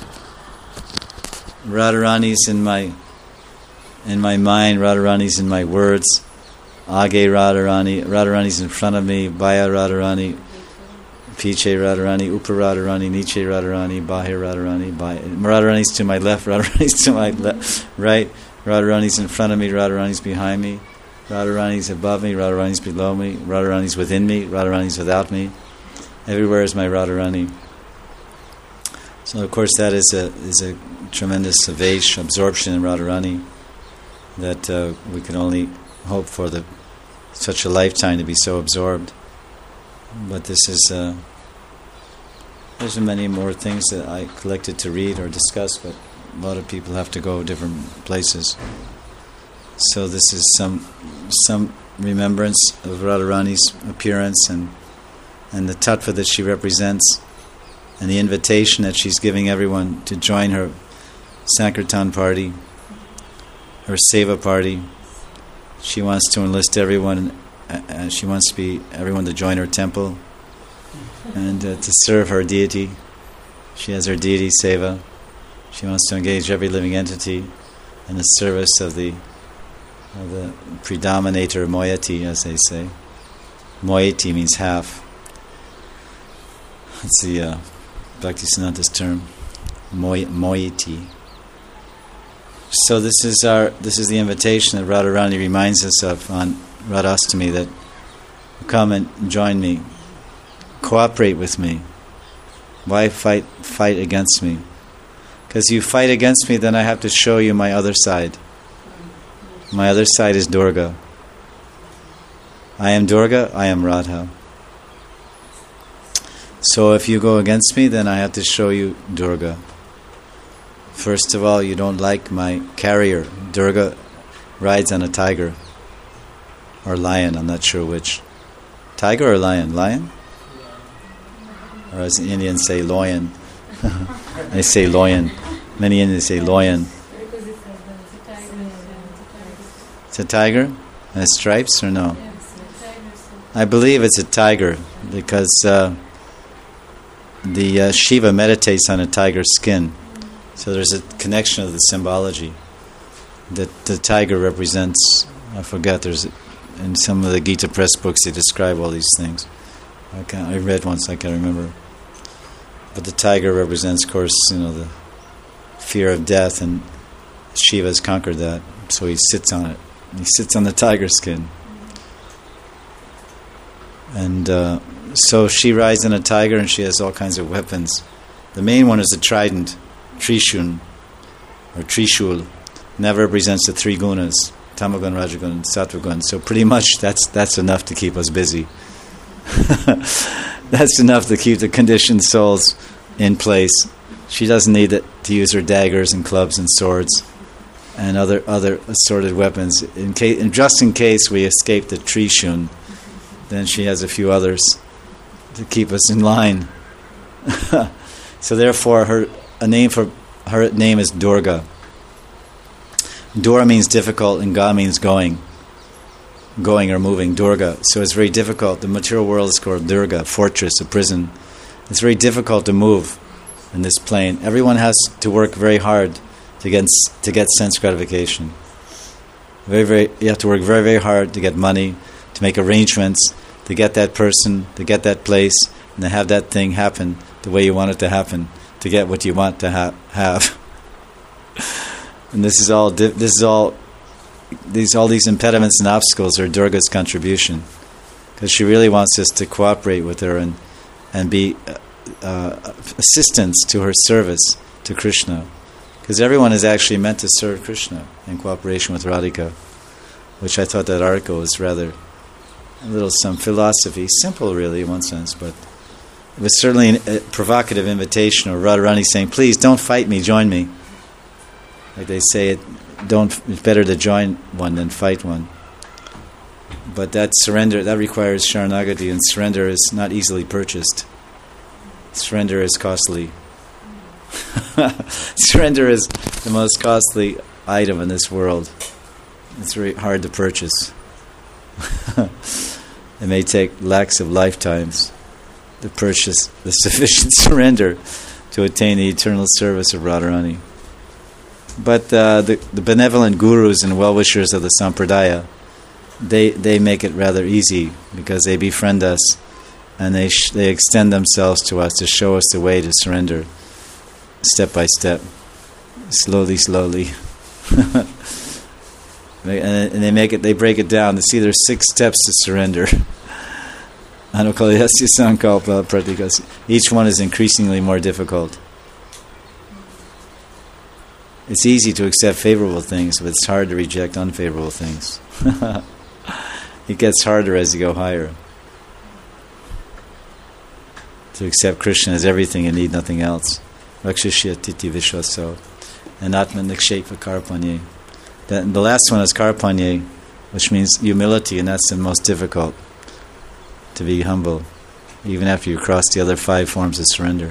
Radharani's in my mind, Radharani's in my words. Age Radharani's in front of me. Baya Radharani. Piche Radharani, Upar Radharani, Niche Radharani, Bahir Radharani, Radharani's to my left, Radharani's to my right, Radharani's in front of me, Radharani's behind me, Radharani's above me, Radharani's below me, Radharani's within me, Radharani's without me. Everywhere is my Radharani. So of course that is a tremendous absorption in Radharani that we can only hope for such a lifetime to be so absorbed. But this is there's many more things that I collected to read or discuss, but a lot of people have to go different places. So this is some remembrance of Radharani's appearance and and the tattva that she represents, and the invitation that she's giving everyone to join her Sankirtan party, her Seva party. She wants to enlist everyone, she wants everyone to join her temple and to serve her deity. She has her deity Seva. She wants to engage every living entity in the service of the predominator moiety, as they say. Moiety means half. It's the Bhaktisiddhanta's term, moiety. So this is the invitation that Radharani reminds us of on Radhastami, that come and join me, cooperate with me. Why fight against me? Because you fight against me, then I have to show you my other side. My other side is Durga. I am Durga, I am Radha. So if you go against me, then I have to show you Durga. First of all, you don't like my carrier. Durga rides on a tiger. Or lion, I'm not sure which. Tiger or lion? Lion? Or as the Indians say, loyan. They say loyan. Many Indians say loyan. It's a tiger? It has stripes or no? I believe it's a tiger because the Shiva meditates on a tiger's skin. So there's a connection of the symbology that the tiger represents. I forget, in some of the Gita Press books they describe all these things. I read once, I can't remember. But the tiger represents, of course, the fear of death, and Shiva has conquered that, so he sits on it. He sits on the tiger skin. And so she rides on a tiger, and she has all kinds of weapons. The main one is a trident, Trishun, or Trishul. And that represents the three gunas, Tamagun, Rajagun, and Sattvagun. So pretty much that's enough to keep us busy. That's enough to keep the conditioned souls in place. She doesn't need to use her daggers and clubs and swords and other assorted weapons. Just in case we escape the Trishun, then she has a few others to keep us in line. So therefore, her name is Durga. Dura means difficult, and Ga means going or moving. Durga. So it's very difficult. The material world is called Durga, fortress, a prison. It's very difficult to move in this plane. Everyone has to work very hard to get sense gratification. You have to work very, very hard to get money, to make arrangements, to get that person, to get that place, and to have that thing happen the way you want it to happen, to get what you want to have. And all these impediments and obstacles are Durga's contribution, because she really wants us to cooperate with her and be assistants to her service to Krishna, because everyone is actually meant to serve Krishna in cooperation with Radhika, which I thought that article was rather some philosophy, simple really in one sense, but it was certainly a provocative invitation of Radharani saying, please don't fight me, join me. Like they say, it's better to join one than fight one. But that surrender, that requires Sharanagati, and surrender is not easily purchased. Surrender is costly. Surrender is the most costly item in this world. It's very hard to purchase. It may take lakhs of lifetimes to purchase the sufficient surrender to attain the eternal service of Radharani. But the benevolent gurus and well-wishers of the Sampradaya, they make it rather easy, because they befriend us and they extend themselves to us to show us the way to surrender, step by step, slowly. And they break it down. See, there's 6 steps to surrender. Anukalyasya sankalpa pratikasya. Each one is increasingly more difficult. It's easy to accept favorable things, but it's hard to reject unfavorable things. It gets harder as you go higher. To accept Krishna as everything and need nothing else. Rakshishya titi vishwaso. And atman nikshekva karpanye. The last one is karpanye, which means humility, and that's the most difficult. To be humble. even after you cross the other 5 forms of surrender.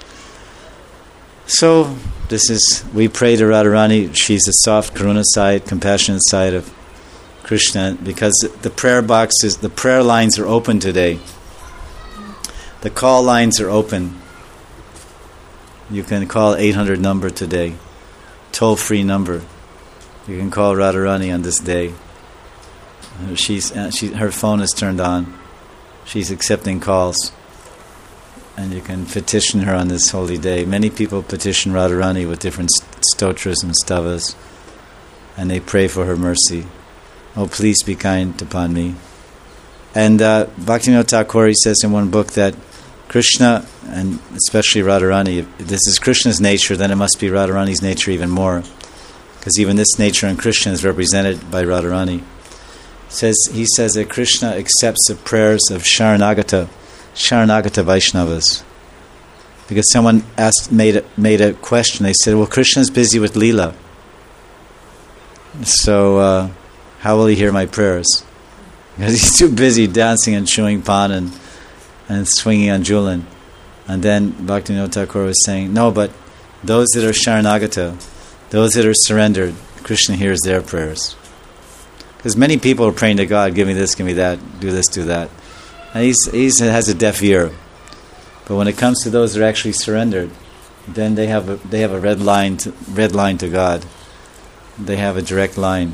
So, we pray to Radharani. She's the soft, karuna side, compassionate side of Krishna, because the prayer lines are open today. The call lines are open. You can call 800 number today, toll-free number. You can call Radharani on this day. Her phone is turned on. She's accepting calls. And you can petition her on this holy day. Many people petition Radharani with different stotras and stavas, and they pray for her mercy. Oh, please be kind upon me. And Bhaktivinoda Thakur says in one book that Krishna, and especially Radharani, if this is Krishna's nature, then it must be Radharani's nature even more, because even this nature in Krishna is represented by Radharani. He says that Krishna accepts the prayers of Sharanagata Vaishnavas. Because someone made a question, they said, well, Krishna's busy with Leela, so how will he hear my prayers? Because he's too busy dancing and chewing pan and swinging on Julan. And then Bhaktivinoda Thakur was saying, no, but those that are Sharanagata, those that are surrendered, Krishna hears their prayers. Because many people are praying to God, give me this, give me that, do this, do that. And he has a deaf ear. But when it comes to those that are actually surrendered, then they have a red line to God. They have a direct line.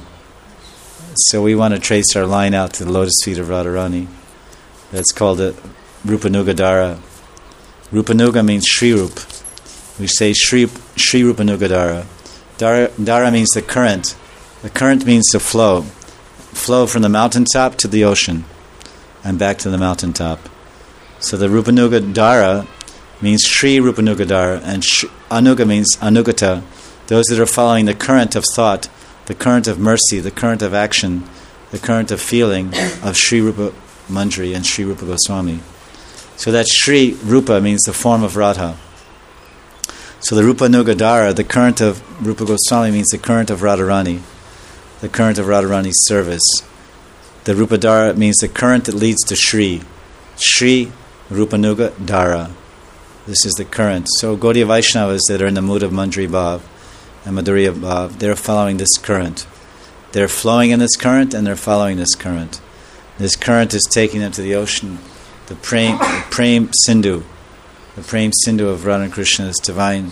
So we want to trace our line out to the lotus feet of Radharani. That's called a Rupanuga Dara. Rupanuga means Shri Rup. We say Shri Rupanuga Dara. Dara means the current. The current means the flow. Flow from the mountaintop to the ocean and back to the mountaintop. So the Rupanuga Dara means Shri Rupanuga Dara, and Anuga means Anugata, those that are following the current of thought, the current of mercy, the current of action, the current of feeling of Shri Rupa Mandri and Shri Rupa Goswami. So that Shri Rupa means the form of Radha. So the Rupanuga Dara, the current of Rupa Goswami, means the current of Radharani, the current of Radharani's service. The Rupa Dara means the current that leads to Shri. Shri Rupanuga Dara. This is the current. So Gaudiya Vaishnavas that are in the mood of Mandri Bhav and Madhurya Bhav, they're following this current. They're flowing in this current and they're following this current. This current is taking them to the ocean. The Prem Sindhu. The Prem Sindhu of Radha and Krishna's divine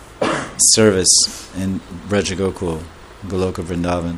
service in Braja Gokul, Goloka Vrindavan.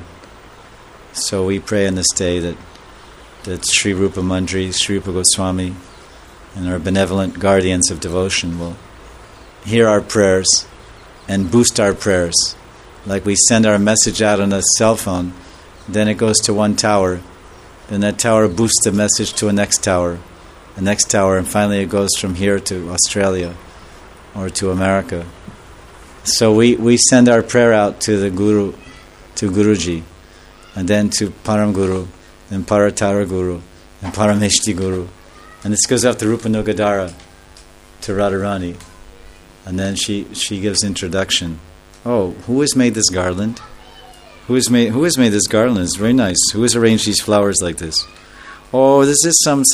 So we pray on this day that Sri Rupa Mandri, Sri Rupa Goswami, and our benevolent guardians of devotion will hear our prayers and boost our prayers. Like we send our message out on a cell phone, then it goes to one tower, then that tower boosts the message to a next tower, and finally it goes from here to Australia or to America. So we send our prayer out to the Guru, to Guruji, and then to Param Guru, then Paratara Guru, and Parameshti Guru. And this goes up to Rupanuga Dara, to Radharani. And then she gives introduction. Oh, who has made this garland? Who has made this garland? It's very nice. Who has arranged these flowers like this? Oh, this is some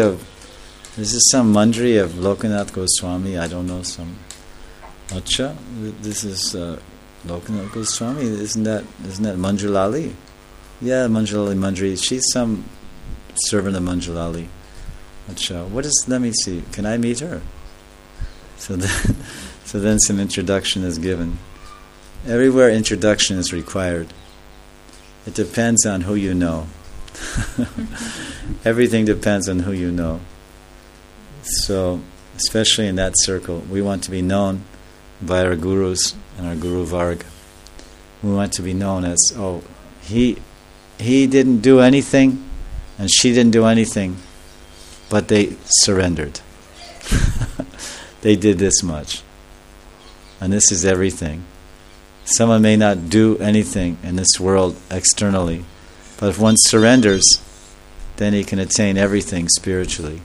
Mandri of Lokanath Goswami. I don't know, some Acha. This is Lokanath Goswami. Isn't that Manjulali? Yeah, Manjulali Mandri. She's some servant of Manjulali. Acha. Let me see. Can I meet her? So then some introduction is given. Everywhere introduction is required. It depends on who you know. Everything depends on who you know. So, especially in that circle, we want to be known by our gurus and our Guru Varg. We want to be known as, he didn't do anything and she didn't do anything, but they surrendered. They did this much. And this is everything. Someone may not do anything in this world externally, but if one surrenders, then he can attain everything spiritually.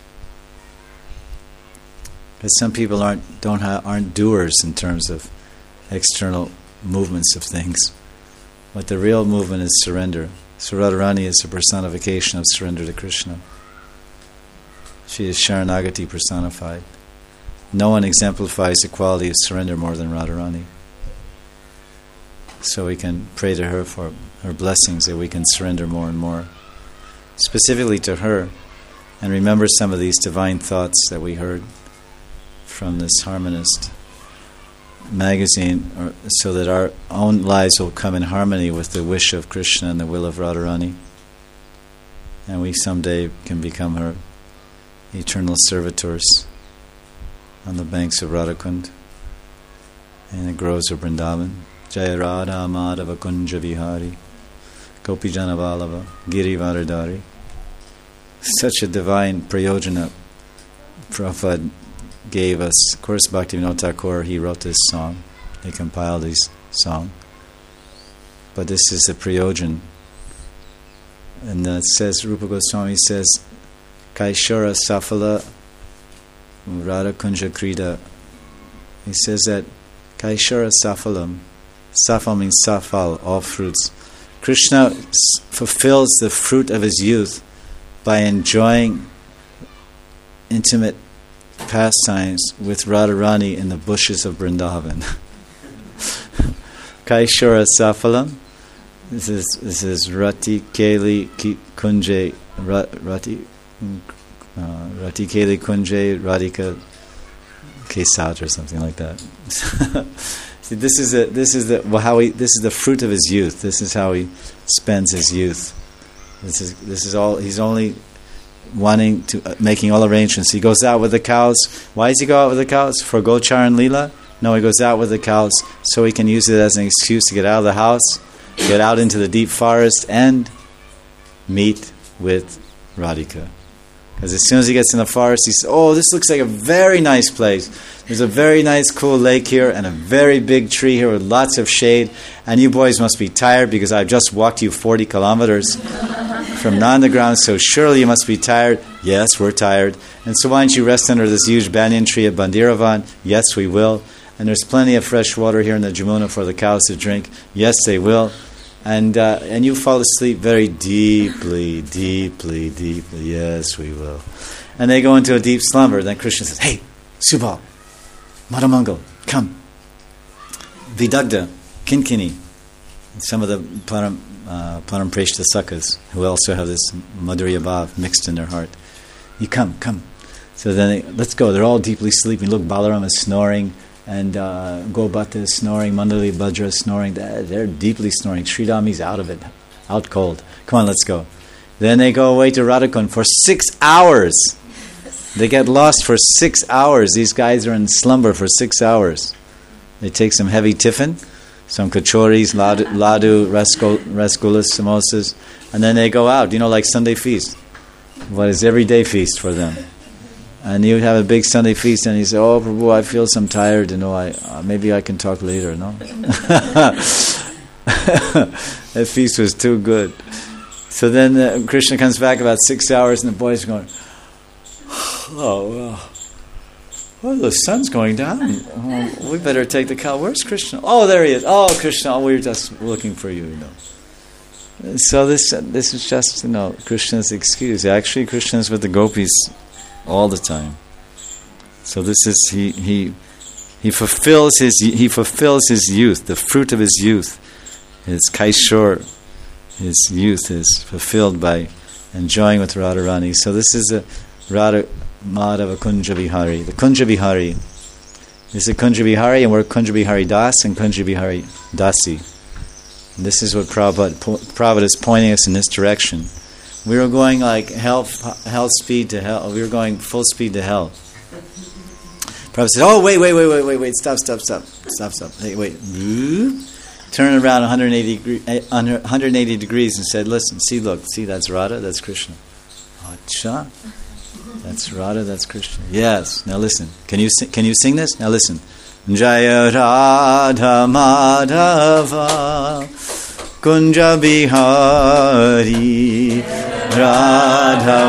Because some people aren't doers in terms of external movements of things. But the real movement is surrender. So Radharani is a personification of surrender to Krishna. She is Sharanagati personified. No one exemplifies the quality of surrender more than Radharani. So we can pray to her for her blessings that we can surrender more and more, specifically to her, and remember some of these divine thoughts that we heard from this Harmonist magazine, so that our own lives will come in harmony with the wish of Krishna and the will of Radharani, and we someday can become her eternal servitors on the banks of Radhakund and the groves of Vrindavan. Jaya Radha Madhava Kunja Vihari Gopi Janavalava Giri Varadari. Such a divine prayojana Prabhupada gave us. Of course, Bhaktivinoda Thakur, he wrote this song. He compiled this song. But this is the prayojan. And it says, Rupa Goswami says, Kaishara Safala Radha Kunja Krida. He says that Kaishara Safalam, Safal means Safal, all fruits. Krishna fulfills the fruit of his youth by enjoying intimate pastimes with Radharani in the bushes of Vrindavan. Kaishara Safalam. This is Rati Keli Kunje Rati Keli Kunje Radhika Kesat or something like that. See, this is the fruit of his youth. This is how he spends his youth. This is all. He's only wanting to making all arrangements. He goes out with the cows. Why does he go out with the cows? For Gocharan Leela? No, he goes out with the cows so he can use it as an excuse to get out of the house, get out into the deep forest, and meet with Radhika. Because as soon as he gets in the forest, he says, "Oh, this looks like a very nice place. There's a very nice cool lake here and a very big tree here with lots of shade. And you boys must be tired because I've just walked you 40 kilometers from Nandagram, so surely you must be tired." "Yes, we're tired." "And so why don't you rest under this huge banyan tree at Bandiravan?" "Yes, we will." "And there's plenty of fresh water here in the Jamuna for the cows to drink." "Yes, they will." And you fall asleep very deeply, deeply, deeply." "Yes, we will." And they go into a deep slumber. Then Krishna says, "Hey, Subal, Madhamangal, come. Vidagda, Kinkini," some of the Parampreshta Sakhas who also have this Madhurya Bhav mixed in their heart. "You come." So then let's go. They're all deeply sleeping. Look, Balaram is snoring, and Gobhata is snoring, Mandali Bhadra is snoring. They're deeply snoring. Sridhami's out of it, out cold. "Come on, let's go." Then they go away to Radhakund for 6 hours. They get lost for 6 hours. These guys are in slumber for 6 hours. They take some heavy tiffin, some kachoris, ladu, rasgullas, samosas, and then they go out, like Sunday feast. What is everyday feast for them? And you have a big Sunday feast, and you say, "Oh, Prabhu, I feel some tired. Maybe I can talk later." No, that feast was too good. So then Krishna comes back about 6 hours, and the boys are going, "Oh, the sun's going down. We better take the cow. Where's Krishna? Oh, there he is. Oh, Krishna, we were just looking for you." So this is just Krishna's excuse. Actually, Krishna's with the gopis all the time. So this is he fulfills his youth, the fruit of his youth, his kaishor, his youth is fulfilled by enjoying with Radharani. So this is a Radha Madhava Kunja Vihari. The Kunja Vihari. This is Kunja Vihari, and we're Kunja Vihari Das and Kunja Vihari Dasi. And this is what Prabhupada is pointing us in this direction. We were going like hell speed to hell. We were going full speed to hell. Prabhupada said, "Oh, wait, stop. Hey, wait. Turn around 180 degrees and said, "Listen, see, that's Radha, that's Krishna." "Acha, that's Radha, that's Krishna." "Yes. Now listen. Can you sing this? Now listen. Jaya Radha Madhava Kunja Bihari Radha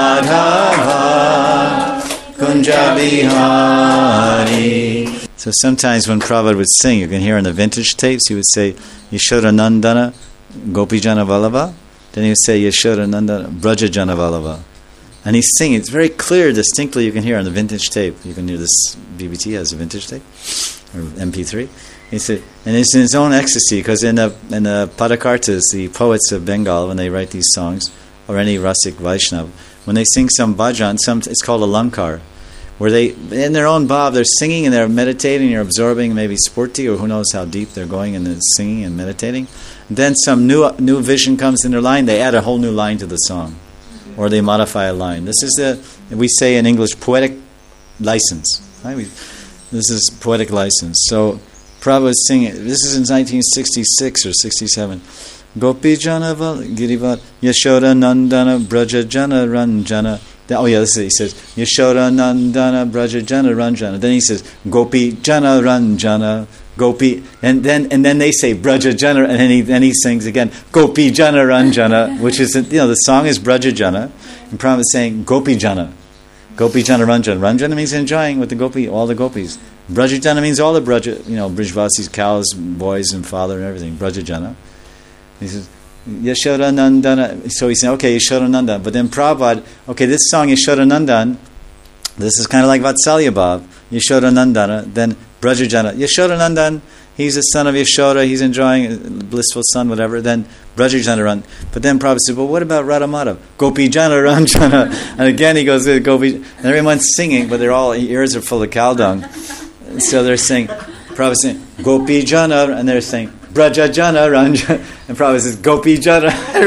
Madhava Kunja Bihari. So sometimes when Prabhupada would sing, you can hear in the vintage tapes, he would say, "Yashoda Nandana Gopi Jana Vallabha." Then he would say, "Yashoda Nandana Braja Jana Vallabha." And he's singing. It's very clear, distinctly. You can hear on the vintage tape. You can hear this. BBT has a vintage tape or MP3. He said, and it's in his own ecstasy, because in the Padakartas, the poets of Bengal, when they write these songs, or any Rasik Vaishnav, when they sing some bhajan, it's called a lankar, where they, in their own bhav, they're singing and they're meditating, they're absorbing maybe spurti, or who knows how deep they're going in the singing and meditating. And then some new vision comes in their line, they add a whole new line to the song, or they modify a line. This is we say in English, poetic license. Right? This is poetic license. So Prabhupada was singing, this is in 1966 or 67. Gopi Jana Girivat Yashoda Nandana Braja Jana Ranjana. He says Yashoda Nandana Braja Jana Ranjana. Then he says Gopi Jana Ranjana Gopi, and then they say Braja Jana, and then he sings again Gopi Jana Ranjana, which is the song is Braja Jana, and Prabhupada is saying Gopi Jana. Gopi Jana Ranjana. Ranjana means enjoying with the gopi, all the gopis. Brajajana means all the Braja, Brijvasis, cows, boys, and father, and everything. Brajajana. He says, Yashoda Nandana. So he's saying, okay, Yashoda Nandan. But then Prabhupada, okay, this song, Yashoda Nandan, this is kind of like Vatsalya Bhav. Yashoda Nandana. Then Brajajana. Yashoda Nandan, he's the son of Yashoda, he's enjoying a blissful son, whatever. Then Brajajana Ran. But then Prabhupada said, well, what about Radha Madhav? Gopi Jana Ranjana. And again he goes, Gopi. And everyone's singing, but ears are full of cow dung. So they're saying, Prabhupada saying, Gopi Jana, and they're saying, Braja Jana Ranjana. And Prabhupada says, Gopi Jana.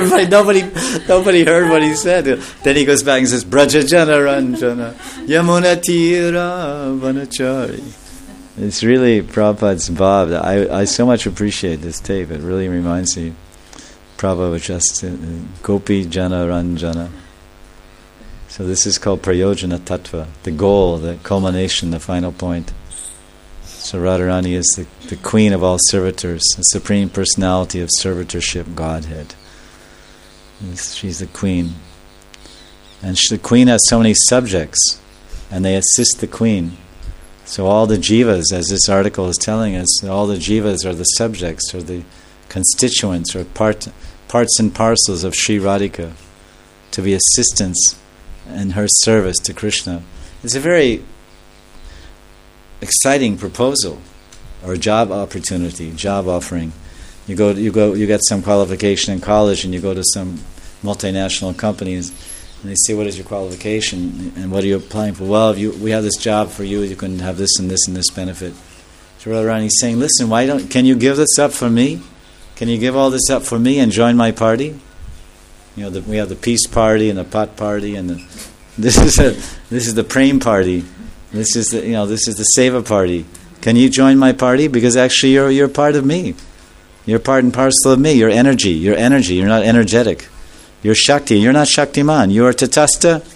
Nobody heard what he said. Then he goes back and says, Braja Jana Ranjana. Yamuna Tira Vanachari. It's really Prabhupada's bhav. I so much appreciate this tape. It really reminds me. Prabhupada was just Gopi Jana Ranjana. So this is called Prayojana Tattva, the goal, the culmination, the final point. So Radharani is the queen of all servitors, the supreme personality of servitorship, Godhead. She's the queen. And the queen has so many subjects, and they assist the queen. So all the jivas, as this article is telling us, all the jivas are the subjects, or the constituents, or parts and parcels of Sri Radhika, to be assistants in her service to Krishna. It's a very exciting proposal, or job opportunity, job offering. You get some qualification in college, and you go to some multinational companies, and they say, "What is your qualification, and what are you applying for?" Well, we have this job for you. You can have this and this and this benefit. So Radharani's saying, "Listen, can you give this up for me? Can you give all this up for me and join my party? We have the peace party and the pot party, and this is the prem party. This is the seva party. Can you join my party? Because actually you're part of me. You're part and parcel of me. You're energy. You're not energetic. You're Shakti. You're not Shaktiman. You are Tatastha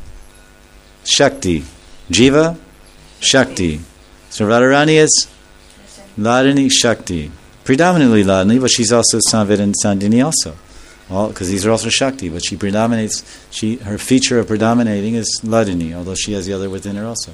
Shakti. Jiva Shakti. So Radharani is Ladini Shakti. Predominantly Ladini, but she's also Samved and Sandini also. Because these are also Shakti, but she predominates. Her feature of predominating is Ladini, although she has the other within her also.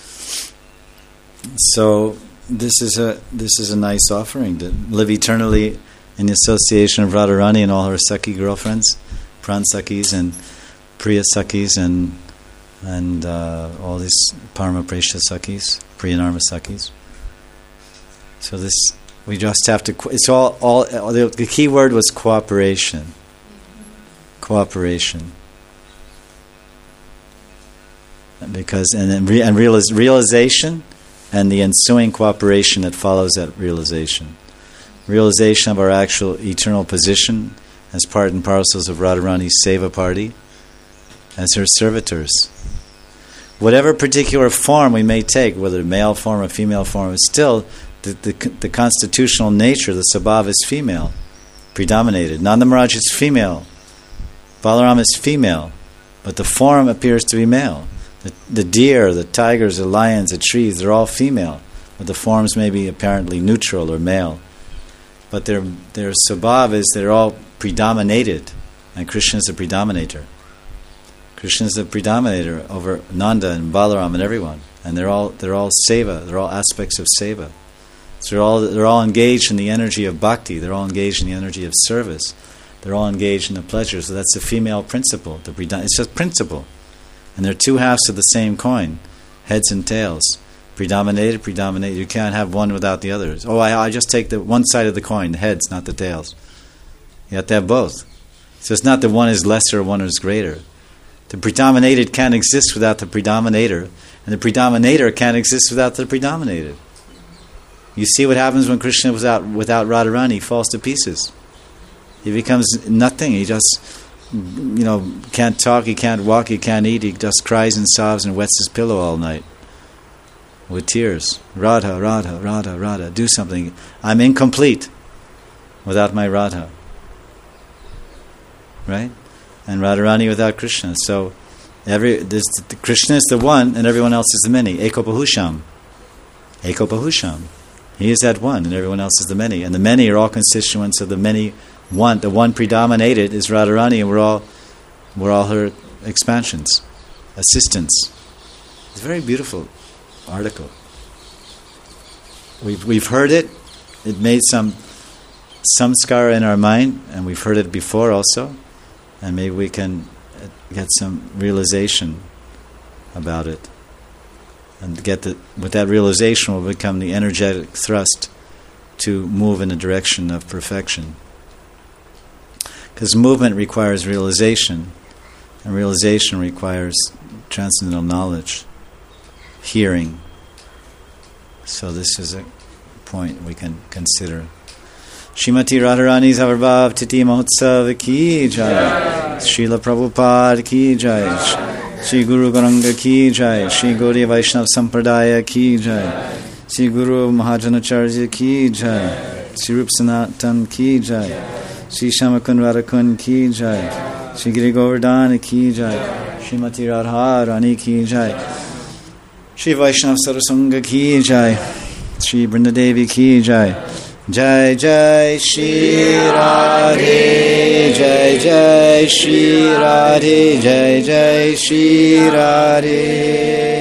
So this is a nice offering to live eternally in the association of Radharani and all her Sakhi girlfriends, Pran Sakhis and Priya Sakhis and all these Parama Presha Sakhis, Priyanarma Sakhis. So this, we just have to. It's all. The key word was cooperation. Cooperation. Because realization, and the ensuing cooperation that follows that realization. Realization of our actual eternal position as part and parcels of Radharani's Seva party, as her servitors. Whatever particular form we may take, whether male form or female form, is still the constitutional nature, the sabhav is female, predominated. Nanda Maharaj is female. Balaram is female, but the form appears to be male. The deer, the tigers, the lions, the trees, they're all female, but the forms may be apparently neutral or male. But their sabhav is they're all predominated, and Krishna is the predominator. Krishna is the predominator over Nanda and Balaram and everyone, and they're all seva. They're all aspects of seva. So they're all engaged in the energy of bhakti. They're all engaged in the energy of service. They're all engaged in the pleasure. So that's the female principle. It's a principle. And they're two halves of the same coin, heads and tails. Predominated. You can't have one without the others. Oh, I just take the one side of the coin, the heads, not the tails. You have to have both. So it's not that one is lesser or one is greater. The predominated can't exist without the predominator, and the predominator can't exist without the predominated. You see what happens when Krishna without Radharani, he falls to pieces. He becomes nothing. He just, can't talk, he can't walk, he can't eat. He just cries and sobs and wets his pillow all night with tears. Radha, Radha, Radha, Radha. Do something. I'm incomplete without my Radha. Right? And Radharani without Krishna. So Krishna is the one and everyone else is the many. Ekopahusham. Ekopahusham. He is that one and everyone else is the many. And the many are all constituents of the many one. The one predominated is Radharani, and we're all her expansions, assistants. It's a very beautiful article. We've heard it. It made some samskara in our mind, and we've heard it before also. And maybe we can get some realization about it. And with that realization will become the energetic thrust to move in the direction of perfection. Because movement requires realization, and realization requires transcendental knowledge, hearing. So this is a point we can consider. Shrimati Radharani Zavarbhav Titi Mahotsav ki jai. Srila Prabhupada ki jai. Shri Guru Garanga ki jai. Shri Gaudiya Vaishnava Sampradaya ki jai. Shri Guru Mahajanacharya ki jai. Shri Rup Sanatan ki jai. Shri Shamakun Radhakun ki jai. Shri Giri Govardhana ki jai. Shrimati Radha Rani ki jai. Shri Vaishnava Sarasanga ki jai. Shri Vrindadevi ki jai. Jai Jai Shri Radhe, Jai Jai Shri Radhe, Jai Jai Shri Radhe.